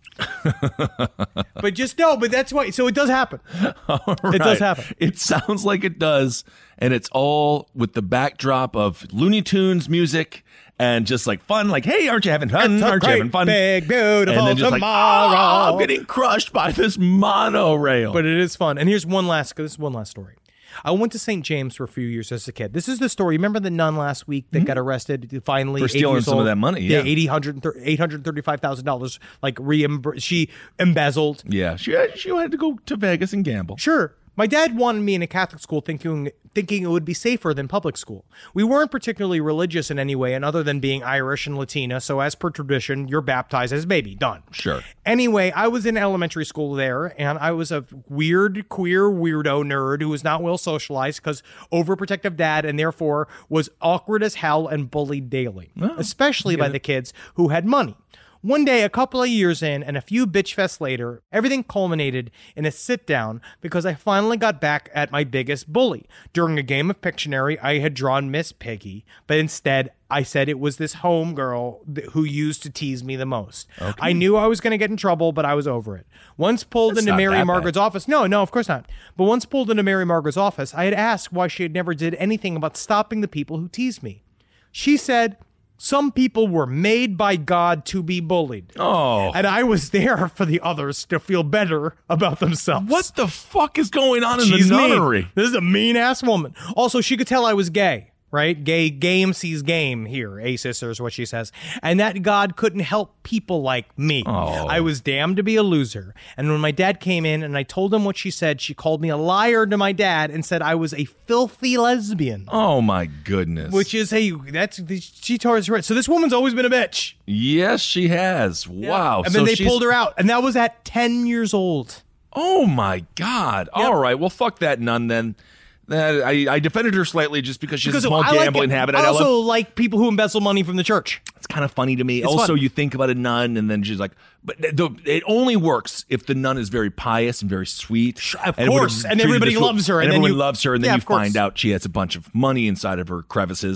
But just know, but that's why. So it does happen. Right. It does happen. It sounds like it does, and it's all with the backdrop of Looney Tunes music and just like fun. Like, hey, aren't you having fun? It's a Aren't you great, having fun? big, beautiful and then just like, tomorrow. oh, I'm getting crushed by this monorail. But it is fun. And here's one last. This is one last story. I went to Saint James for a few years as a kid. This is the story. Remember the nun last week that got arrested finally For eight stealing years some of old? that money, yeah. eight hundred thirty-five thousand dollars like reimbursed. She embezzled. yeah, she had, she had to go to Vegas and gamble. Sure. My dad wanted me in a Catholic school thinking thinking it would be safer than public school. We weren't particularly religious in any way, and other than being Irish and Latina, so as per tradition, you're baptized as a baby. Done. Sure. Anyway, I was in elementary school there, and I was a weird, queer, weirdo nerd who was not well socialized because overprotective dad, and therefore was awkward as hell and bullied daily, especially by the kids who had money. One day, a couple of years in, and a few bitch fests later, everything culminated in a sit-down because I finally got back at my biggest bully. During a game of Pictionary, I had drawn Miss Piggy, but instead, I said it was this homegirl th- who used to tease me the most. Okay. I knew I was going to get in trouble, but I was over it. Once pulled That's into not Mary that Margaret's bad. office, no, no, of course not. But once pulled into Mary Margaret's office, I had asked why she had never did anything about stopping the people who teased me. She said, some people were made by God to be bullied. Oh. And I was there for the others to feel better about themselves. What the fuck is going on in She's the mean. nunnery? This is a mean-ass woman. Also, she could tell I was gay, right? Gay, game sees game here, A sister is what she says. And that God couldn't help people like me. Oh. I was damned to be a loser. And when my dad came in and I told him what she said, she called me a liar to my dad and said I was a filthy lesbian. Oh my goodness. Which is a, that's, she told us right. So this woman's always been a bitch. Yes, she has. Wow. And so then they she's- pulled her out. And that was at ten years old. Oh my God. All right. Well, fuck that nun then. Uh, I, I defended her slightly just because she's Because a small I like gambling it. habit. I I also love, like people who embezzle money from the church. it's kind of funny to me. It's also, fun. you think about a nun, and then she's like, but the, it only works if the nun is very pious and very sweet. Of and course. would And treat everybody this- loves her, And, and then everyone you- loves her, and then Yeah, you of course. find out she has a bunch of money inside of her crevices.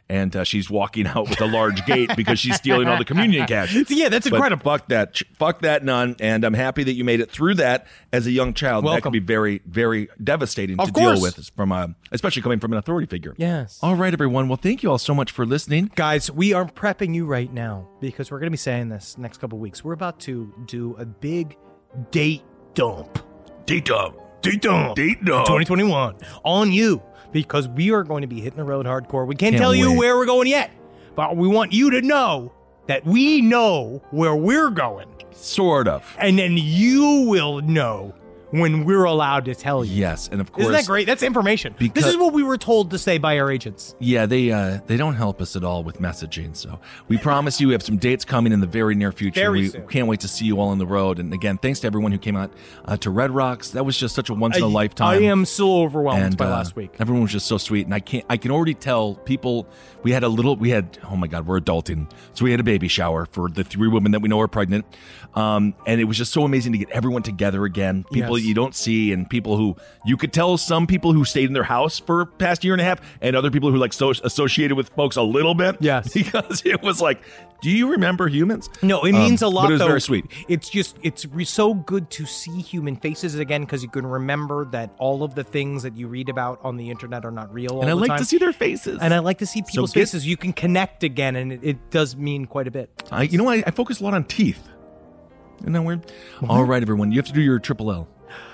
and uh, she's walking out with a large gate because she's stealing all the communion cash. Yeah, that's But incredible. fuck that. Fuck that nun. And I'm happy that you made it through that as a young child. Welcome. That can be very, very devastating Of to course. deal with, from a, especially coming from an authority figure. Yes. All right, everyone. Well, thank you all so much for listening. Guys, we are prepping you right now because we're going to be saying this next couple weeks. We're about to do a big date dump. Date dump. Date dump. Date dump. twenty twenty-one on you because we are going to be hitting the road hardcore. We can't, Can't tell you wait. where we're going yet, but we want you to know that we know where we're going. Sort of. And then you will know when we're allowed to tell you. Yes, and of course. Isn't that great? That's information. Because- this is what we were told to say by our agents. Yeah, they uh, they don't help us at all with messaging. So we promise you we have some dates coming in the very near future. Very we soon. can't wait to see you all on the road. And again, thanks to everyone who came out uh, to Red Rocks. That was just such a once in a I- lifetime. I am so overwhelmed And, by uh, last week. Everyone was just so sweet, and I can't. I can already tell people. We had a little. We had. Oh my God, we're adulting. So we had a baby shower for the three women that we know are pregnant, um, and it was just so amazing to get everyone together again. People Yes. you don't see, and people who you could tell. Some people who stayed in their house for past year and a half, and other people who like so associated with folks a little bit. Yes. because it was like, do you remember humans? No, it Um, means a lot. But it was though. very sweet. It's just it's re- so good to see human faces again because you can remember that all of the things that you read about on the internet are not real. All And I the like time. to see their faces. And I like to see people's get- faces. You can connect again, and it, it does mean quite a bit. I, you know, I, I focus a lot on teeth. Isn't that weird? All right, everyone, you have to do your triple L.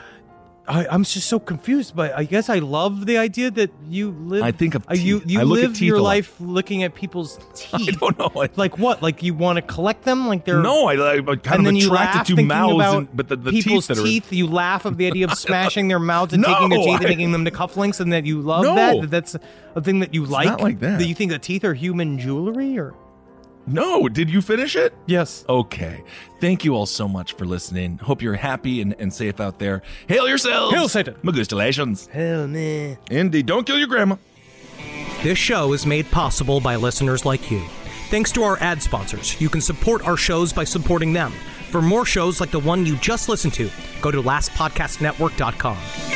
I, I'm just so confused, but I guess I love the idea that you live. I think of uh, you. teeth. You I look at live teeth your a lot. life looking at people's teeth. I don't know. I, Like what? Like you want to collect them? Like they're no, I, I, I'm kind and of then you attracted laugh to thinking mouths, about and, but the, the people's teeth that are. teeth. You laugh at the idea of smashing their mouths and No, taking their teeth and I- making them to cufflinks, and that you love No. that. That That's a thing that you like. not like that. you think that teeth are human jewelry, or No, did you finish it? yes? Okay. Thank you all so much for listening. Hope you're happy and, and safe out there. Hail yourselves. Hail Satan. Magustalations. Hell man. Indeed. Don't kill your grandma. This show is made possible by listeners like you. Thanks to our ad sponsors, you can support our shows by supporting them. For more shows like the one you just listened to, go to last podcast network dot com.